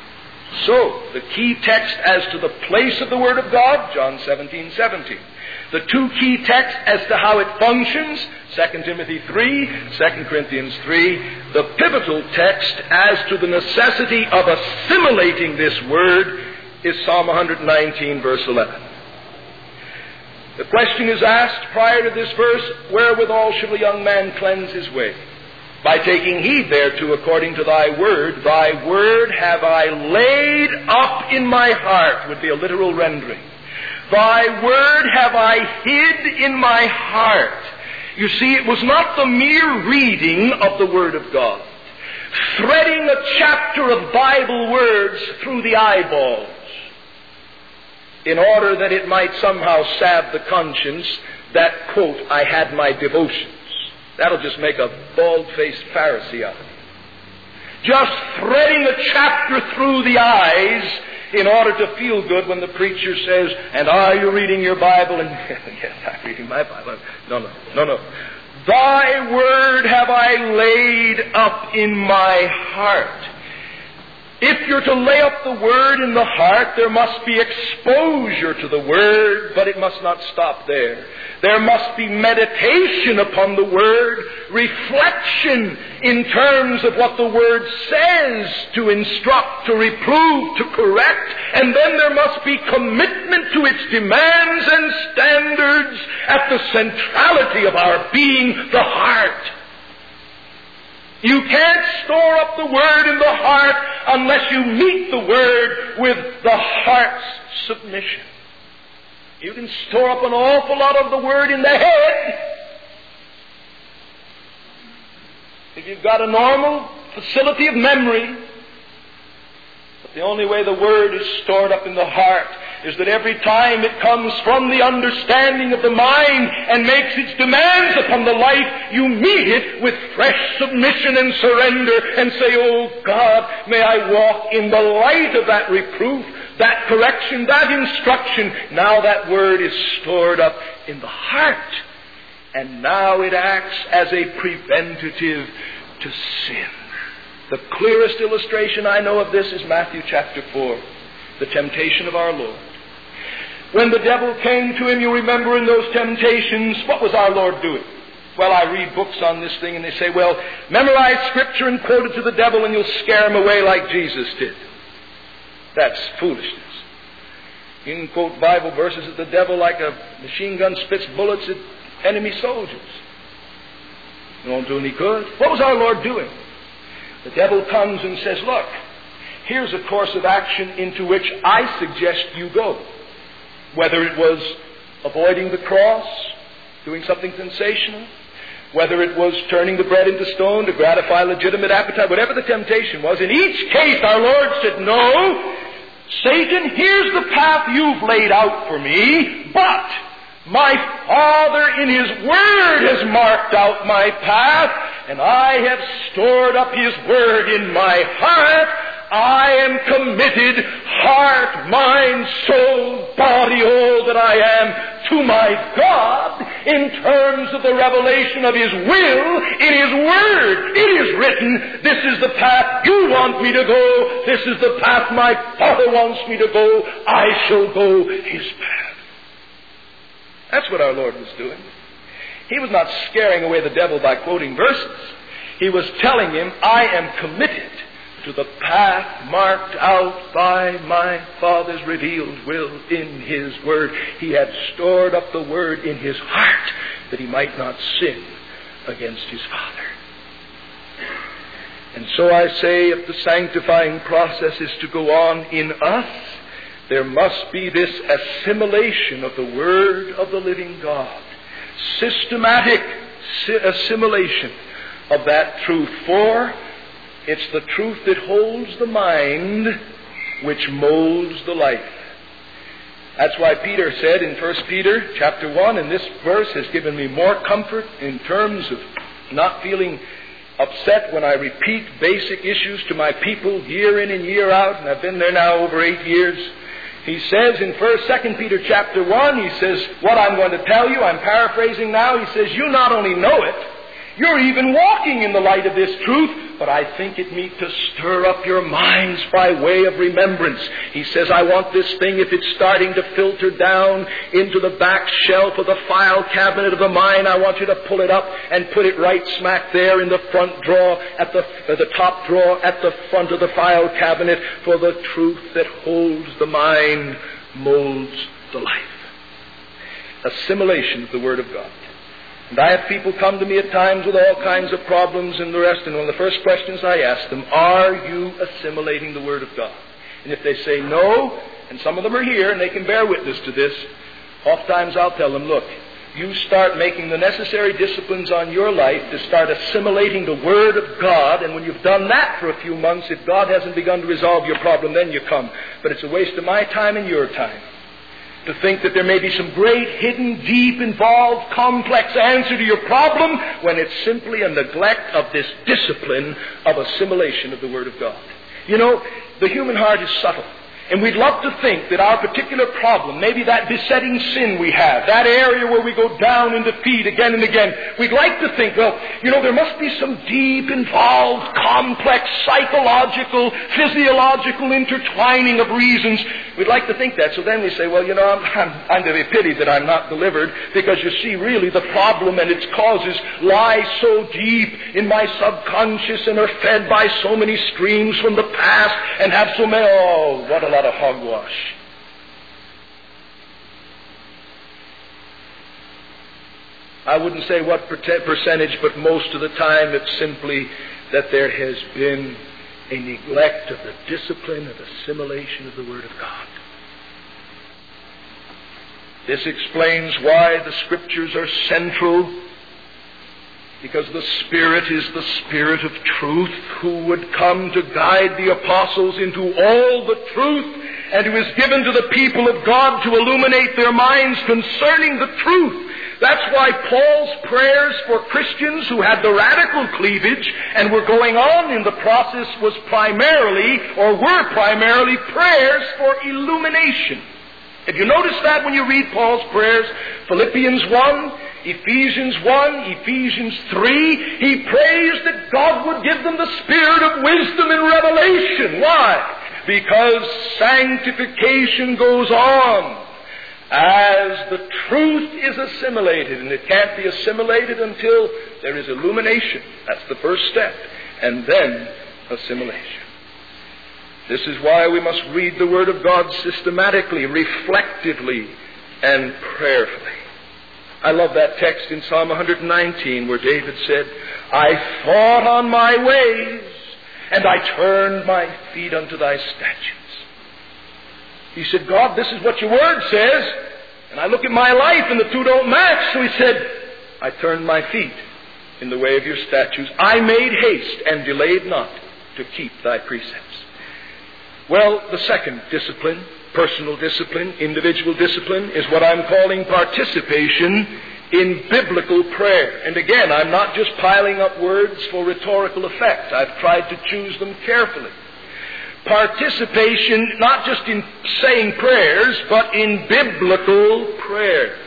Speaker 1: So, the key text as to the place of the Word of God, John seventeen seventeen. The two key texts as to how it functions, Second Timothy three, Second Corinthians three. The pivotal text as to the necessity of assimilating this Word is Psalm one nineteen, verse eleven. The question is asked prior to this verse, wherewithal shall a young man cleanse his way? By taking heed thereto according to thy word. Thy word have I laid up in my heart, would be a literal rendering. Thy word have I hid in my heart. You see, it was not the mere reading of the Word of God, threading a chapter of Bible words through the eyeballs, in order that it might somehow salve the conscience that, quote, I had my devotions. That'll just make a bald-faced Pharisee out of it. Just threading a chapter through the eyes in order to feel good when the preacher says, and are you reading your Bible? And yes, I'm reading my Bible. No, no, no, no. Thy word have I laid up in my heart. If you're to lay up the Word in the heart, there must be exposure to the Word, but it must not stop there. There must be meditation upon the Word, reflection in terms of what the Word says to instruct, to reprove, to correct, and then there must be commitment to its demands and standards at the centrality of our being, the heart. You can't store up the Word in the heart unless you meet the Word with the heart's submission. You can store up an awful lot of the Word in the head. If you've got a normal facility of memory, but the only way the Word is stored up in the heart is that every time it comes from the understanding of the mind and makes its demands upon the life, you meet it with fresh submission and surrender and say, oh God, may I walk in the light of that reproof, that correction, that instruction. Now that Word is stored up in the heart, and now it acts as a preventative to sin. The clearest illustration I know of this is Matthew chapter four, the temptation of our Lord. When the devil came to him, you remember in those temptations, what was our Lord doing? Well, I read books on this thing and they say, well, memorize Scripture and quote it to the devil and you'll scare him away like Jesus did. That's foolishness. You can quote Bible verses at the devil like a machine gun spits bullets at enemy soldiers. It won't do any good. What was our Lord doing? The devil comes and says, look, here's a course of action into which I suggest you go. Whether it was avoiding the cross, doing something sensational, whether it was turning the bread into stone to gratify legitimate appetite, whatever the temptation was, in each case our Lord said, no, Satan, here's the path you've laid out for me, but my Father in His Word has marked out my path, and I have stored up His Word in my heart. I am committed, heart, mind, soul, body, all that I am, to my God in terms of the revelation of His will in His Word. It is written, this is the path you want me to go. This is the path my Father wants me to go. I shall go His path. That's what our Lord was doing. He was not scaring away the devil by quoting verses. He was telling him, I am committed to the path marked out by my Father's revealed will in His Word. He had stored up the Word in his heart that he might not sin against his Father. And so I say, if the sanctifying process is to go on in us, there must be this assimilation of the Word of the living God. Systematic assimilation of that truth. For it's the truth that holds the mind which molds the life. That's why Peter said in First Peter chapter one, and this verse has given me more comfort in terms of not feeling upset when I repeat basic issues to my people year in and year out, and I've been there now over eight years. He says in First, Second Peter chapter one, he says, what I'm going to tell you, I'm paraphrasing now, he says, you not only know it, You're even walking in the light of this truth, but I think it meet to stir up your minds by way of remembrance. He says, I want this thing, if it's starting to filter down into the back shelf of the file cabinet of the mind, I want you to pull it up and put it right smack there in the front drawer, at the, uh, the top drawer at the front of the file cabinet, for the truth that holds the mind molds the life. Assimilation of the Word of God. And I have people come to me at times with all kinds of problems and the rest, and one of the first questions I ask them, are you assimilating the Word of God? And if they say no, and some of them are here and they can bear witness to this, oftentimes I'll tell them, look, you start making the necessary disciplines on your life to start assimilating the Word of God, and when you've done that for a few months, if God hasn't begun to resolve your problem, then you come. But it's a waste of my time and your time to think that there may be some great, hidden, deep, involved, complex answer to your problem when it's simply a neglect of this discipline of assimilation of the Word of God. You know, the human heart is subtle. And we'd love to think that our particular problem, maybe that besetting sin we have, that area where we go down in defeat again and again, we'd like to think, well, you know, there must be some deep, involved, complex, psychological, physiological intertwining of reasons. We'd like to think that. So then we say, well, you know, I'm, I'm, I'm to be pitied that I'm not delivered, because you see, really, the problem and its causes lie so deep in my subconscious and are fed by so many streams from the past and have so many, oh, what a lot of hogwash. I wouldn't say what percentage, but most of the time it's simply that there has been a neglect of the discipline of assimilation of the Word of God. This explains why the Scriptures are central, because the Spirit is the Spirit of truth, who would come to guide the apostles into all the truth, and who is given to the people of God to illuminate their minds concerning the truth. That's why Paul's prayers for Christians who had the radical cleavage and were going on in the process was primarily, or were primarily, prayers for illumination. Have you noticed that when you read Paul's prayers? Philippians one, Ephesians one, Ephesians three, he prays that God would give them the spirit of wisdom and revelation. Why? Because sanctification goes on as the truth is assimilated, and it can't be assimilated until there is illumination. That's the first step, and then assimilation. This is why we must read the Word of God systematically, reflectively, and prayerfully. I love that text in Psalm one nineteen where David said, I thought on my ways, and I turned my feet unto thy statutes. He said, God, this is what your Word says, and I look at my life and the two don't match. So he said, I turned my feet in the way of your statutes. I made haste and delayed not to keep thy precepts. Well, the second discipline, personal discipline, individual discipline, is what I'm calling participation in biblical prayer. And again, I'm not just piling up words for rhetorical effect. I've tried to choose them carefully. Participation, not just in saying prayers, but in biblical prayer.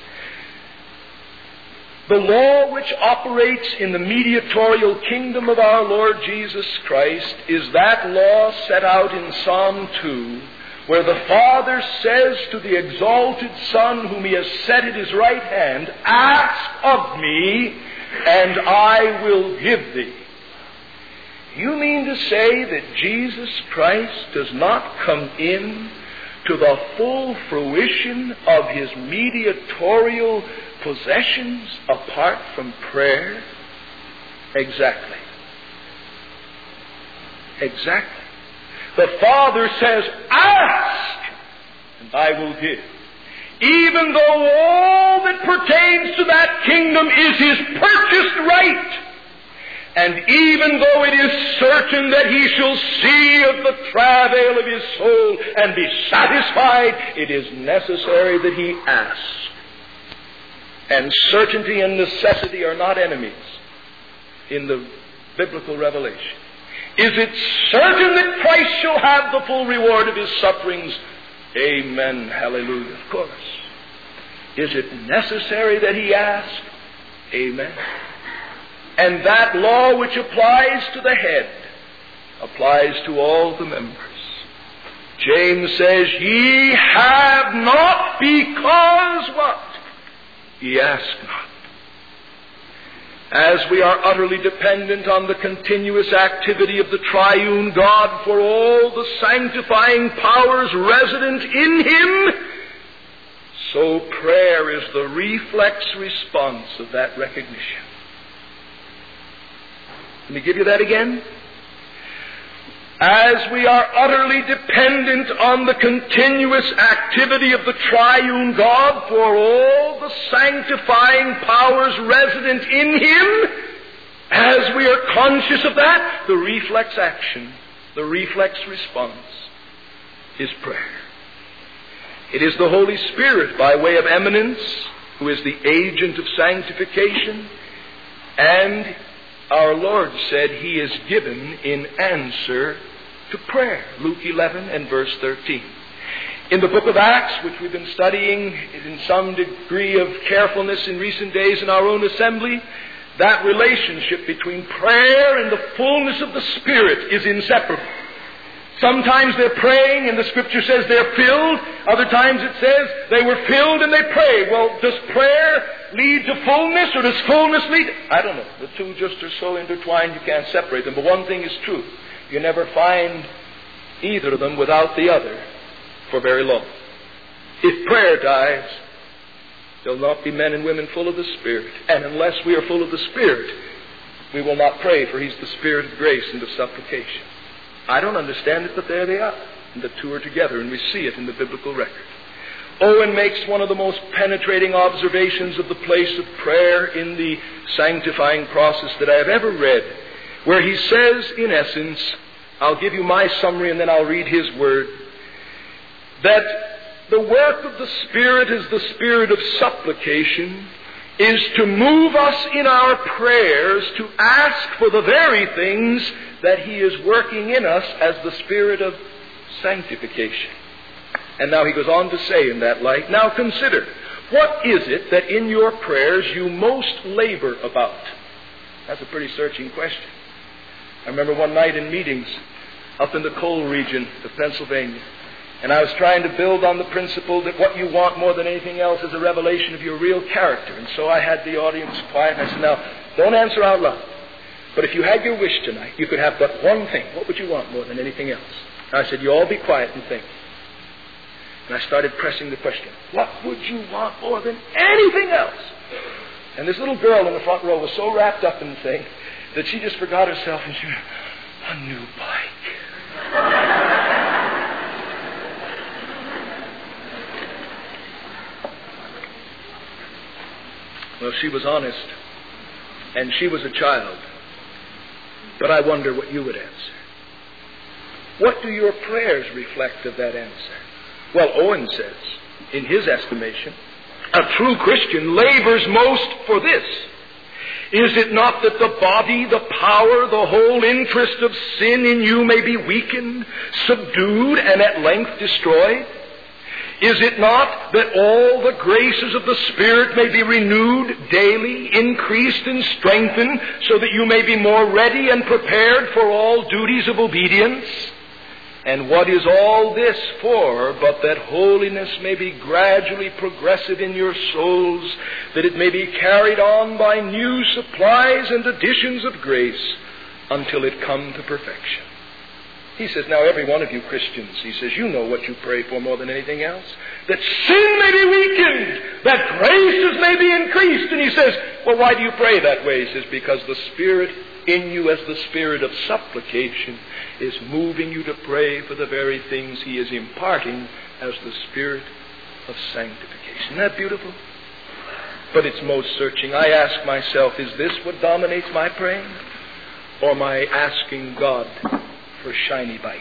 Speaker 1: The law which operates in the mediatorial kingdom of our Lord Jesus Christ is that law set out in Psalm two, where the Father says to the exalted Son whom he has set at his right hand, ask of me, and I will give thee. You mean to say that Jesus Christ does not come in to the full fruition of his mediatorial possessions apart from prayer? Exactly. Exactly. The Father says, ask, and I will give. Even though all that pertains to that kingdom is his purchased right, and even though it is certain that he shall see of the travail of his soul and be satisfied, it is necessary that he ask. And certainty and necessity are not enemies in the biblical revelation. Is it certain that Christ shall have the full reward of his sufferings? Amen. Hallelujah. Of course. Is it necessary that he ask? Amen. And that law which applies to the head applies to all the members. James says, ye have not because what? Ye ask not. As we are utterly dependent on the continuous activity of the triune God for all the sanctifying powers resident in Him, so prayer is the reflex response of that recognition. Let me give you that again. As we are utterly dependent on the continuous activity of the triune God for all the sanctifying powers resident in Him, as we are conscious of that, the reflex action, the reflex response is prayer. It is the Holy Spirit by way of eminence who is the agent of sanctification, and our Lord said He is given in answer to prayer. Luke eleven and verse thirteen. In the book of Acts, which we've been studying in some degree of carefulness in recent days in our own assembly, that relationship between prayer and the fullness of the Spirit is inseparable. Sometimes they're praying and the Scripture says they're filled. Other times it says they were filled and they prayed. Well, does prayer lead to fullness or does fullness lead? I don't know. The two just are so intertwined you can't separate them. But one thing is true. You never find either of them without the other for very long. If prayer dies, there'll not be men and women full of the Spirit. And unless we are full of the Spirit, we will not pray, for He's the Spirit of grace and of supplication. I don't understand it, but there they are. And the two are together, and we see it in the biblical record. Owen makes one of the most penetrating observations of the place of prayer in the sanctifying process that I have ever read, where he says, in essence, I'll give you my summary and then I'll read his word, that the work of the Spirit as the Spirit of supplication is to move us in our prayers to ask for the very things that He is working in us as the Spirit of sanctification. And now he goes on to say in that light, now consider, what is it that in your prayers you most labor about? That's a pretty searching question. I remember one night in meetings up in the coal region of Pennsylvania, and I was trying to build on the principle that what you want more than anything else is a revelation of your real character. And so I had the audience quiet, and I said, now, don't answer out loud. But if you had your wish tonight, you could have but one thing. What would you want more than anything else? And I said, you all be quiet and think. And I started pressing the question, what would you want more than anything else? And this little girl in the front row was so wrapped up in the thing that she just forgot herself and she went, a new bike. Well, she was honest, and she was a child. But I wonder what you would answer. What do your prayers reflect of that answer? Well, Owen says, in his estimation, a true Christian labors most for this. Is it not that the body, the power, the whole interest of sin in you may be weakened, subdued, and at length destroyed? Is it not that all the graces of the Spirit may be renewed daily, increased and strengthened, so that you may be more ready and prepared for all duties of obedience? And what is all this for, but that holiness may be gradually progressive in your souls, that it may be carried on by new supplies and additions of grace until it come to perfection? He says, now every one of you Christians, he says, you know what you pray for more than anything else. That sin may be weakened, that graces may be increased. And he says, well, why do you pray that way? He says, because the Spirit in you as the Spirit of supplication is moving you to pray for the very things He is imparting as the Spirit of sanctification. Isn't that beautiful? But it's most searching. I ask myself, is this what dominates my praying? Or my asking God for shiny bikes?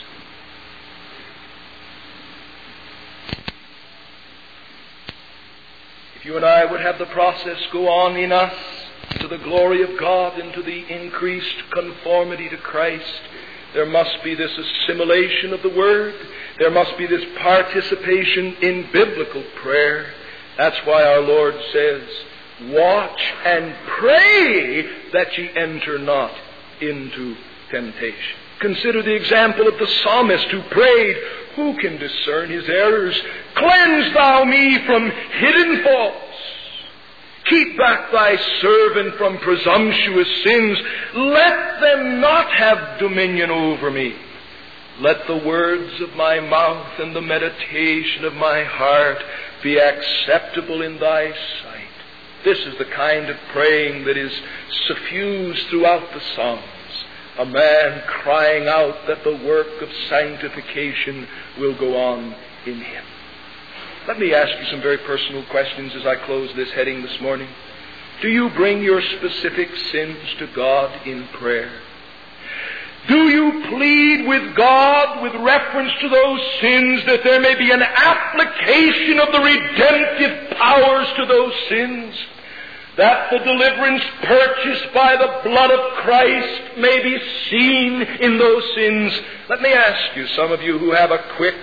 Speaker 1: If you and I would have the process go on in us to the glory of God and to the increased conformity to Christ, there must be this assimilation of the Word. There must be this participation in biblical prayer. That's why our Lord says, Watch and pray that ye enter not into temptation. Consider the example of the psalmist who prayed, who can discern his errors? Cleanse thou me from hidden faults. Keep back thy servant from presumptuous sins. Let them not have dominion over me. Let the words of my mouth and the meditation of my heart be acceptable in thy sight. This is the kind of praying that is suffused throughout the Psalms. A man crying out that the work of sanctification will go on in him. Let me ask you some very personal questions as I close this heading this morning. Do you bring your specific sins to God in prayer? Do you plead with God with reference to those sins that there may be an application of the redemptive powers to those sins? That the deliverance purchased by the blood of Christ may be seen in those sins? Let me ask you, some of you who have a quick,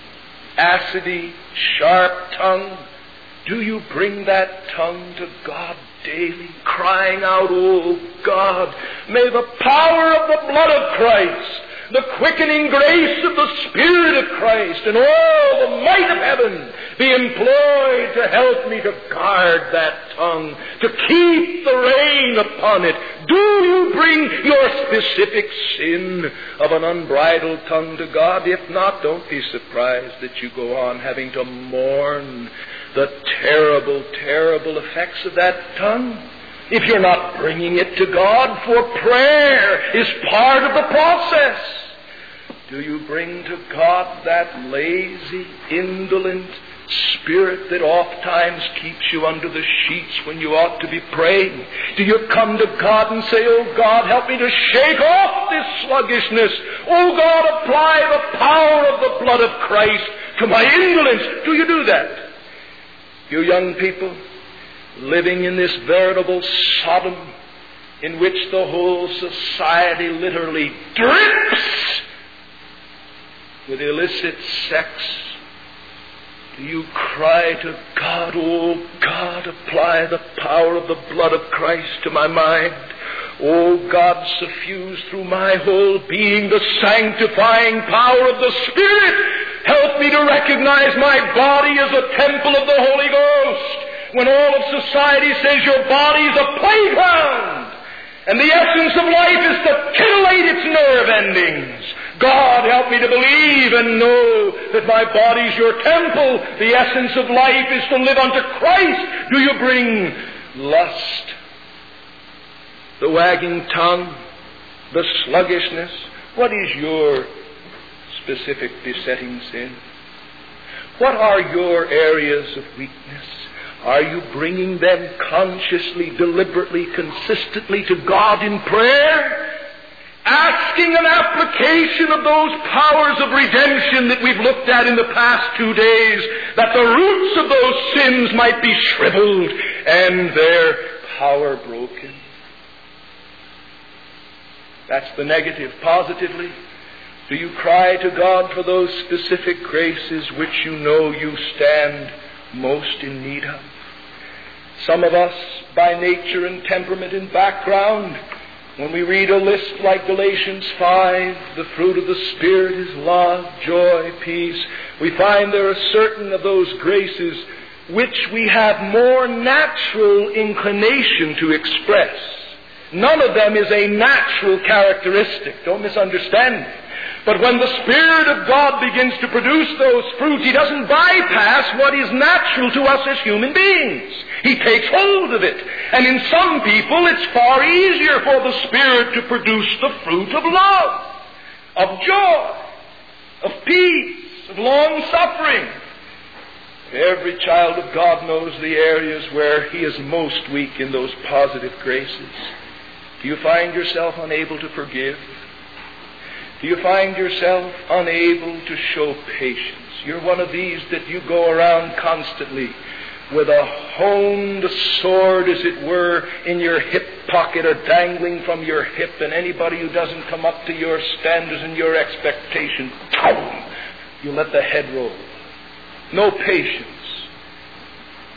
Speaker 1: acidy, sharp tongue, do you bring that tongue to God daily, crying out, "Oh God, may the power of the blood of Christ, the quickening grace of the Spirit of Christ, and all the might of heaven be employed to help me to guard that tongue, to keep the rein upon it"? Do you bring your specific sin of an unbridled tongue to God? If not, don't be surprised that you go on having to mourn the terrible, terrible effects of that tongue. If you're not bringing it to God, for prayer is part of the process. Do you bring to God that lazy, indolent spirit that oft times keeps you under the sheets when you ought to be praying? Do you come to God and say, "Oh God, help me to shake off this sluggishness. Oh God, apply the power of the blood of Christ to my indolence"? Do you do that? You young people, living in this veritable Sodom in which the whole society literally drips with illicit sex, do you cry to God, "Oh God, apply the power of the blood of Christ to my mind"? "Oh God, suffuse through my whole being the sanctifying power of the Spirit. Help me to recognize my body as a temple of the Holy Ghost." When all of society says your body is a playground, and the essence of life is to titillate its nerve endings, God, help me to believe and know that my body's your temple. The essence of life is to live unto Christ. Do you bring lust, the wagging tongue, the sluggishness? What is your specific besetting sin? What are your areas of weakness? Are you bringing them consciously, deliberately, consistently to God in prayer? Asking an application of those powers of redemption that we've looked at in the past two days, that the roots of those sins might be shriveled and their power broken. That's the negative. Positively, do you cry to God for those specific graces which you know you stand most in need of? Some of us, by nature and temperament and background, when we read a list like Galatians five, the fruit of the Spirit is love, joy, peace, we find there are certain of those graces which we have more natural inclination to express. None of them is a natural characteristic. Don't misunderstand me. But when the Spirit of God begins to produce those fruits, He doesn't bypass what is natural to us as human beings. He takes hold of it. And in some people, it's far easier for the Spirit to produce the fruit of love, of joy, of peace, of long-suffering. Every child of God knows the areas where he is most weak in those positive graces. Do you find yourself unable to forgive? Do you find yourself unable to show patience? You're one of these that you go around constantly with a honed sword, as it were, in your hip pocket or dangling from your hip, and anybody who doesn't come up to your standards and your expectation, you let the head roll. No patience.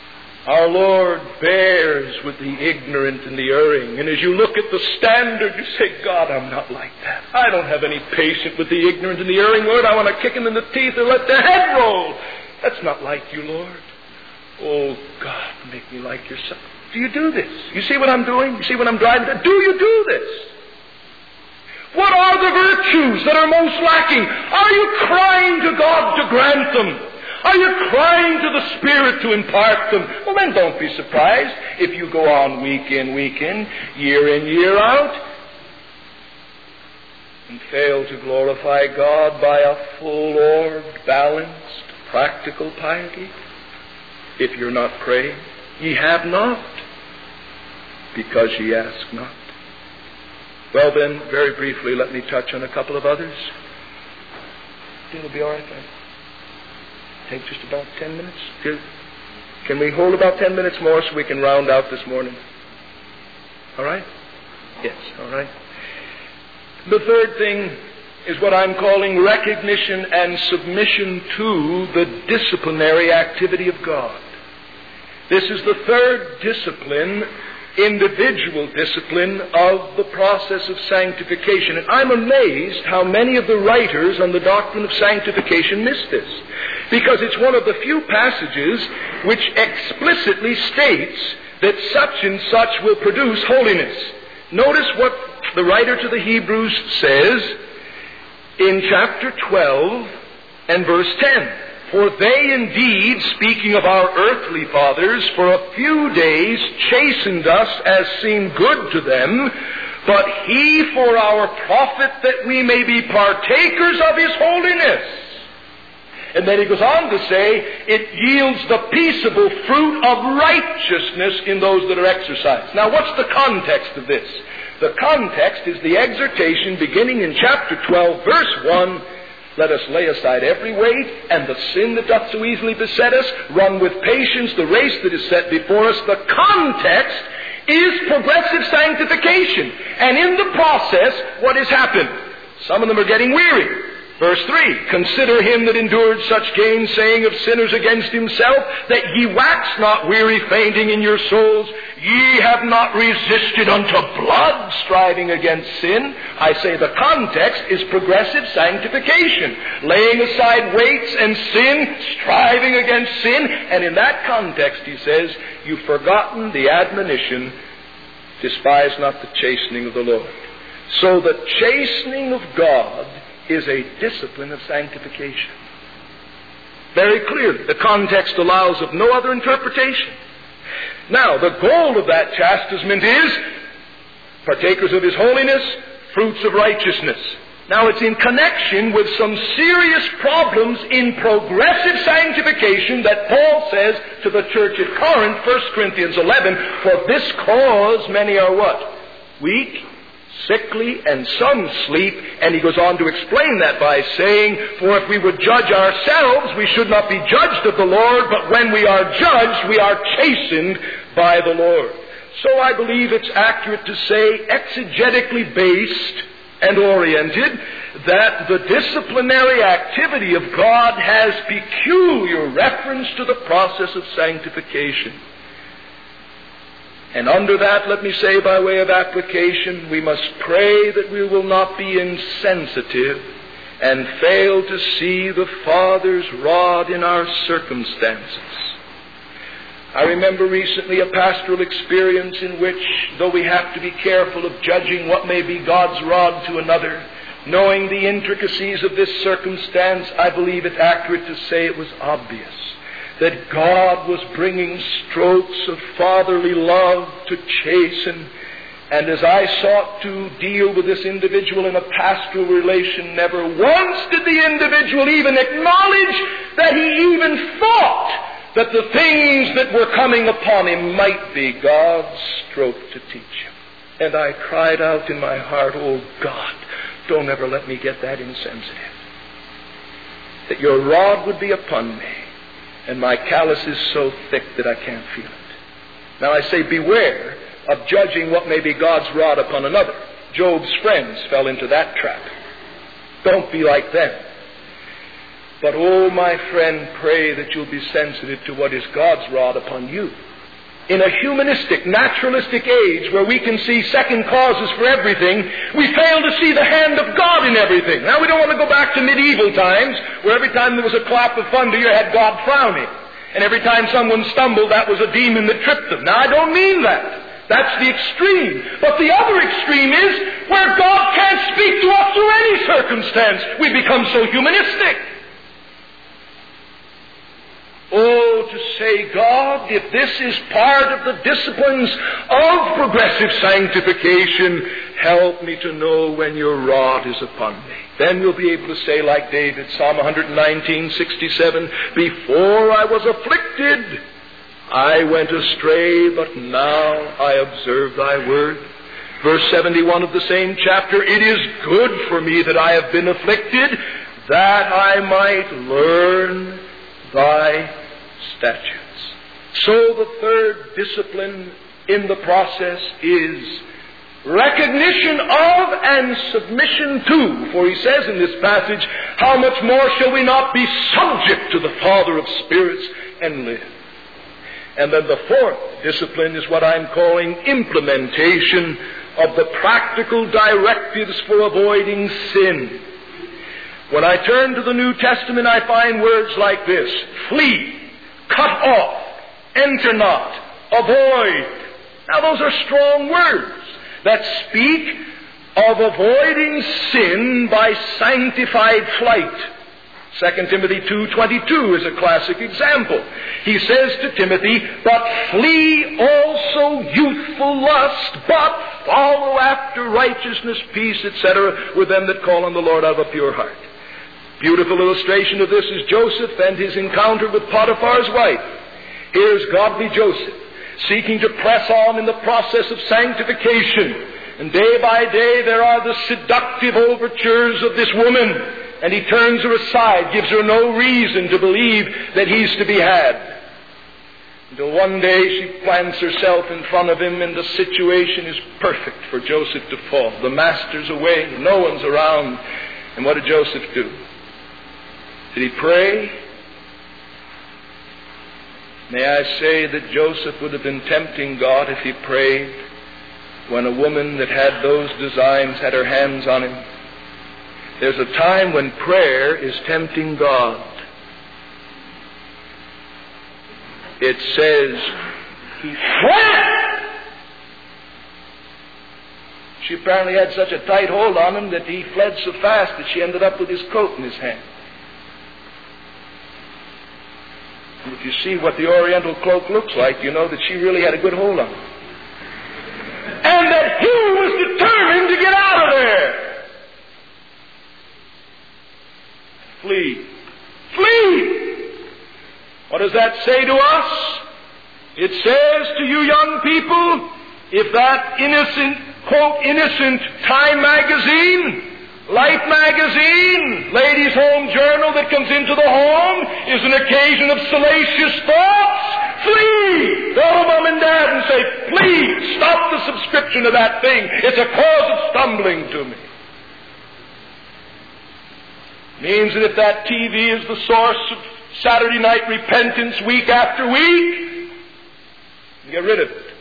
Speaker 1: Our Lord bears with the ignorant and the erring. And as you look at the standard, you say, God, I'm not like that. I don't have any patience with the ignorant and the erring, Lord. I want to kick them in the teeth and let their head roll. That's not like you, Lord. Oh, God, make me like yourself. Do you do this? You see what I'm doing? You see what I'm driving at? Do you do this? What are the virtues that are most lacking? Are you crying to God to grant them? Are you crying to the Spirit to impart them? Well, then don't be surprised if you go on week in, week in, year in, year out, and fail to glorify God by a full-orbed, balanced, practical piety. If you're not praying, ye have not, because ye ask not. Well then, very briefly, let me touch on a couple of others. It'll be all right then. Take just about ten minutes. Can we hold about ten minutes more so we can round out this morning? All right? Yes, all right. The third thing is what I'm calling recognition and submission to the disciplinary activity of God. This is the third discipline, individual discipline of the process of sanctification. And I'm amazed how many of the writers on the doctrine of sanctification miss this. Because it's one of the few passages which explicitly states that such and such will produce holiness. Notice what the writer to the Hebrews says in chapter twelve and verse ten. For they indeed, speaking of our earthly fathers, for a few days chastened us as seemed good to them, but he for our profit, that we may be partakers of his holiness. And then he goes on to say, it yields the peaceable fruit of righteousness in those that are exercised. Now, what's the context of this? The context is the exhortation beginning in chapter twelve, verse one, let us lay aside every weight and the sin that doth so easily beset us, run with patience the race that is set before us. The context is progressive sanctification. And in the process, what has happened? Some of them are getting weary. Verse three, consider him that endured such gainsaying of sinners against himself, that ye wax not weary, fainting in your souls. Ye have not resisted unto blood, striving against sin. I say the context is progressive sanctification, laying aside weights and sin, striving against sin. And in that context, he says, you've forgotten the admonition, despise not the chastening of the Lord. So the chastening of God is a discipline of sanctification. Very clearly, the context allows of no other interpretation. Now, the goal of that chastisement is partakers of his holiness, fruits of righteousness. Now, it's in connection with some serious problems in progressive sanctification that Paul says to the church at Corinth, First Corinthians eleven, for this cause many are what? Weak, sickly, and some sleep. And he goes on to explain that by saying, for if we would judge ourselves, we should not be judged of the Lord, but when we are judged, we are chastened by the Lord. So I believe it's accurate to say, exegetically based and oriented, that the disciplinary activity of God has peculiar reference to the process of sanctification. And under that, let me say by way of application, we must pray that we will not be insensitive and fail to see the Father's rod in our circumstances. I remember recently a pastoral experience in which, though we have to be careful of judging what may be God's rod to another, knowing the intricacies of this circumstance, I believe it's accurate to say it was obvious that God was bringing strokes of fatherly love to chasten. And as I sought to deal with this individual in a pastoral relation, never once did the individual even acknowledge that he even thought that the things that were coming upon him might be God's stroke to teach him. And I cried out in my heart, oh God, don't ever let me get that insensitive. That your rod would be upon me, and my callus is so thick that I can't feel it. Now I say beware of judging what may be God's rod upon another. Job's friends fell into that trap. Don't be like them. But, oh, my friend, pray that you'll be sensitive to what is God's rod upon you. in a humanistic, naturalistic age where we can see second causes for everything, we fail to see the hand of God in everything. Now, we don't want to go back to medieval times where every time there was a clap of thunder, you had God frowning. And every time someone stumbled, that was a demon that tripped them. Now, I don't mean that. That's the extreme. But the other extreme is where God can't speak to us through any circumstance. We become so humanistic. Oh, to say, God, if this is part of the disciplines of progressive sanctification, help me to know when your rod is upon me. Then we'll be able to say like David, Psalm one nineteen, sixty-seven, before I was afflicted, I went astray, but now I observe thy word. Verse seventy-one of the same chapter, it is good for me that I have been afflicted, that I might learn thy statutes. So the third discipline in the process is recognition of and submission to. For he says in this passage, how much more shall we not be subject to the Father of spirits and live? And then the fourth discipline is what I'm calling implementation of the practical directives for avoiding sin. When I turn to the New Testament, I find words like this: flee, cut off, enter not, avoid. Now those are strong words that speak of avoiding sin by sanctified flight. Second Timothy two twenty-two is a classic example. He says to Timothy, but flee also youthful lust, but follow after righteousness, peace, et cetera, with them that call on the Lord out of a pure heart. Beautiful illustration of this is Joseph and his encounter with Potiphar's wife. Here's godly Joseph, seeking to press on in the process of sanctification. And day by day there are the seductive overtures of this woman. And he turns her aside, gives her no reason to believe that he's to be had. Until one day she plants herself in front of him, and the situation is perfect for Joseph to fall. The master's away, no one's around. And what did Joseph do? Did he pray? May I say that Joseph would have been tempting God if he prayed when a woman that had those designs had her hands on him. There's a time when prayer is tempting God. It says he fled. She apparently had such a tight hold on him that he fled so fast that she ended up with his coat in his hand. And if you see what the Oriental cloak looks like, you know that she really had a good hold on him. And that he was determined to get out of there. Flee. Flee! What does that say to us? It says to you young people, if that innocent, quote, innocent Time magazine, Life magazine, Ladies' Home Journal that comes into the home is an occasion of salacious thoughts, flee! Go to mom and dad and say, please, stop the subscription to that thing. It's a cause of stumbling to me. Means that if that T V is the source of Saturday night repentance week after week, get rid of it.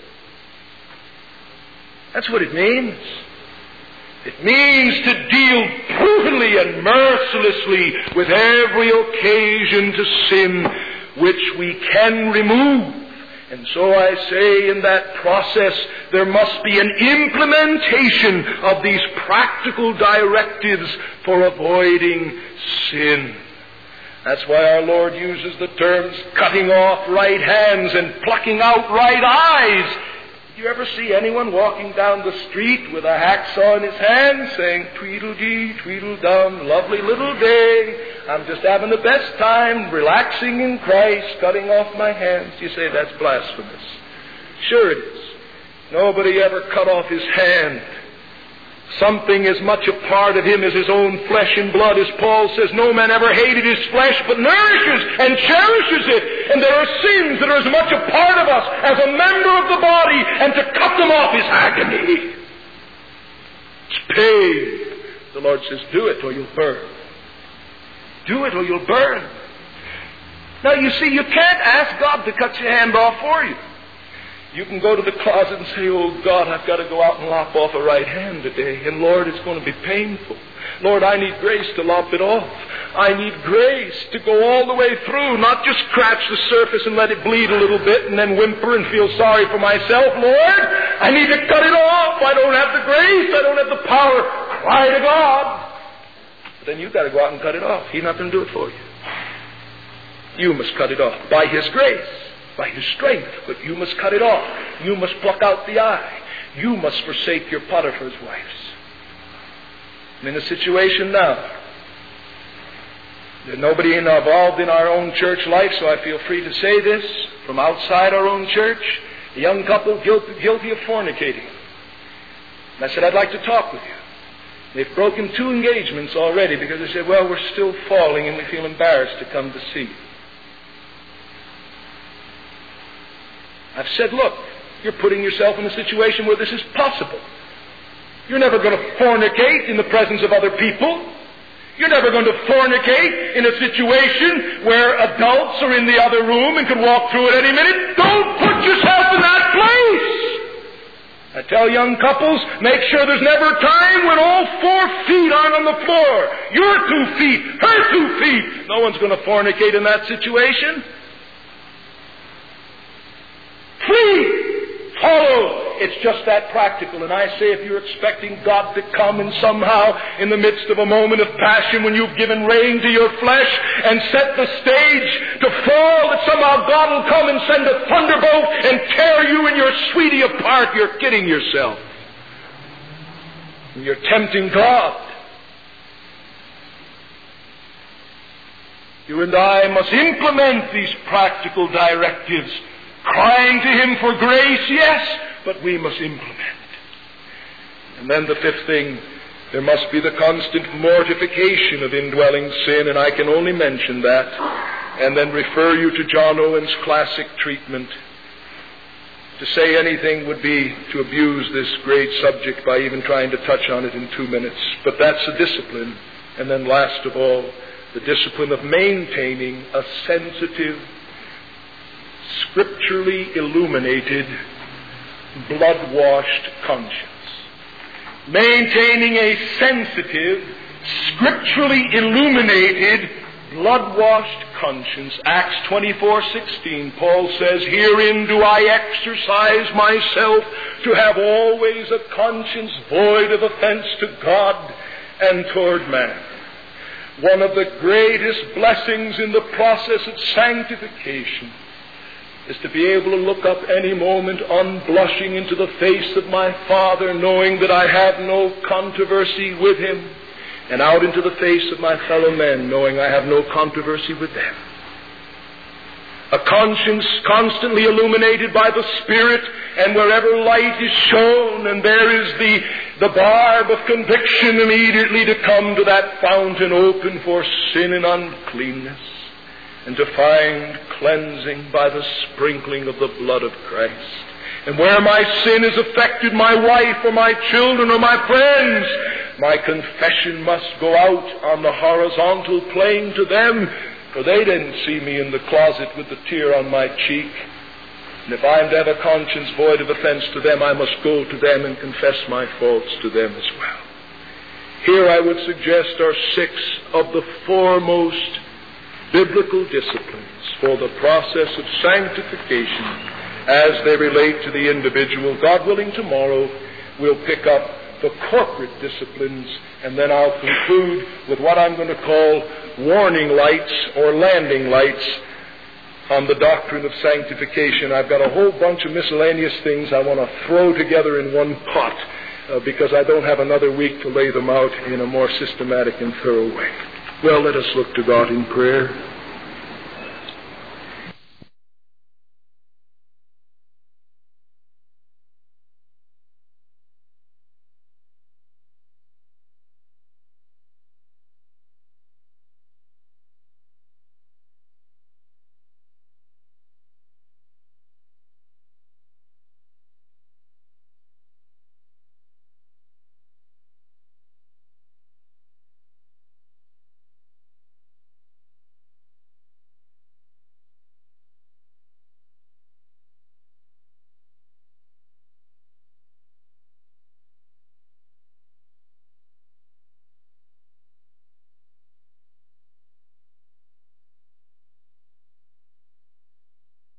Speaker 1: That's what it means. It means to deal brutally and mercilessly with every occasion to sin which we can remove. And so I say in that process there must be an implementation of these practical directives for avoiding sin. That's why our Lord uses the terms cutting off right hands and plucking out right eyes. Do you ever see anyone walking down the street with a hacksaw in his hand saying, Tweedledee, Tweedledum, lovely little day, I'm just having the best time, relaxing in Christ, cutting off my hands? You say that's blasphemous. Sure it is. Nobody ever cut off his hand. Something as much a part of him as his own flesh and blood. As Paul says, no man ever hated his flesh, but nourishes and cherishes it. And there are sins that are as much a part of us as a member of the body, and to cut them off is agony. It's pain. The Lord says, do it or you'll burn. Do it or you'll burn. Now you see, you can't ask God to cut your hand off for you. You can go to the closet and say, oh, God, I've got to go out and lop off a right hand today. And, Lord, it's going to be painful. Lord, I need grace to lop it off. I need grace to go all the way through, not just scratch the surface and let it bleed a little bit and then whimper and feel sorry for myself. Lord, I need to cut it off. I don't have the grace. I don't have the power. Cry to God. But then you've got to go out and cut it off. He's not going to do it for you. You must cut it off by His grace, by His strength. But you must cut it off. You must pluck out the eye. You must forsake your Potiphar's wives. I'm in a situation now. There's nobody involved in our own church life, so I feel free to say this. From outside our own church, a young couple guilty, guilty of fornicating. And I said, I'd like to talk with you. They've broken two engagements already because they said, well, we're still falling and we feel embarrassed to come to see you. I've said, look, you're putting yourself in a situation where this is possible. You're never going to fornicate in the presence of other people. You're never going to fornicate in a situation where adults are in the other room and could walk through at any minute. Don't put yourself in that place. I tell young couples, make sure there's never a time when all four feet aren't on the floor. Your two feet, her two feet. No one's going to fornicate in that situation. Flee. Follow. It's just that practical. And I say if you're expecting God to come and somehow in the midst of a moment of passion when you've given rein to your flesh and set the stage to fall, that somehow God will come and send a thunderbolt and tear you and your sweetie apart, you're kidding yourself. You're tempting God. You and I must implement these practical directives. Crying to Him for grace, yes, but we must implement. And then the fifth thing, there must be the constant mortification of indwelling sin, and I can only mention that, and then refer you to John Owen's classic treatment. To say anything would be to abuse this great subject by even trying to touch on it in two minutes. But that's a discipline. And then last of all, the discipline of maintaining a sensitive, scripturally illuminated, blood-washed conscience. Maintaining a sensitive, scripturally illuminated, blood-washed conscience. Acts twenty-four sixteen, Paul says, herein do I exercise myself to have always a conscience void of offense to God and toward man. One of the greatest blessings in the process of sanctification is to be able to look up any moment unblushing into the face of my Father, knowing that I have no controversy with Him, and out into the face of my fellow men, knowing I have no controversy with them. A conscience constantly illuminated by the Spirit, and wherever light is shown, and there is the, the barb of conviction immediately to come to that fountain open for sin and uncleanness, and to find cleansing by the sprinkling of the blood of Christ. And where my sin has affected my wife or my children or my friends, my confession must go out on the horizontal plane to them, for they didn't see me in the closet with the tear on my cheek. And if I am to have a conscience void of offense to them, I must go to them and confess my faults to them as well. Here I would suggest are six of the foremost biblical disciplines for the process of sanctification as they relate to the individual. God willing, tomorrow we'll pick up the corporate disciplines, and then I'll conclude with what I'm going to call warning lights or landing lights on the doctrine of sanctification. I've got a whole bunch of miscellaneous things I want to throw together in one pot uh, because I don't have another week to lay them out in a more systematic and thorough way. Well, let us look to God in prayer.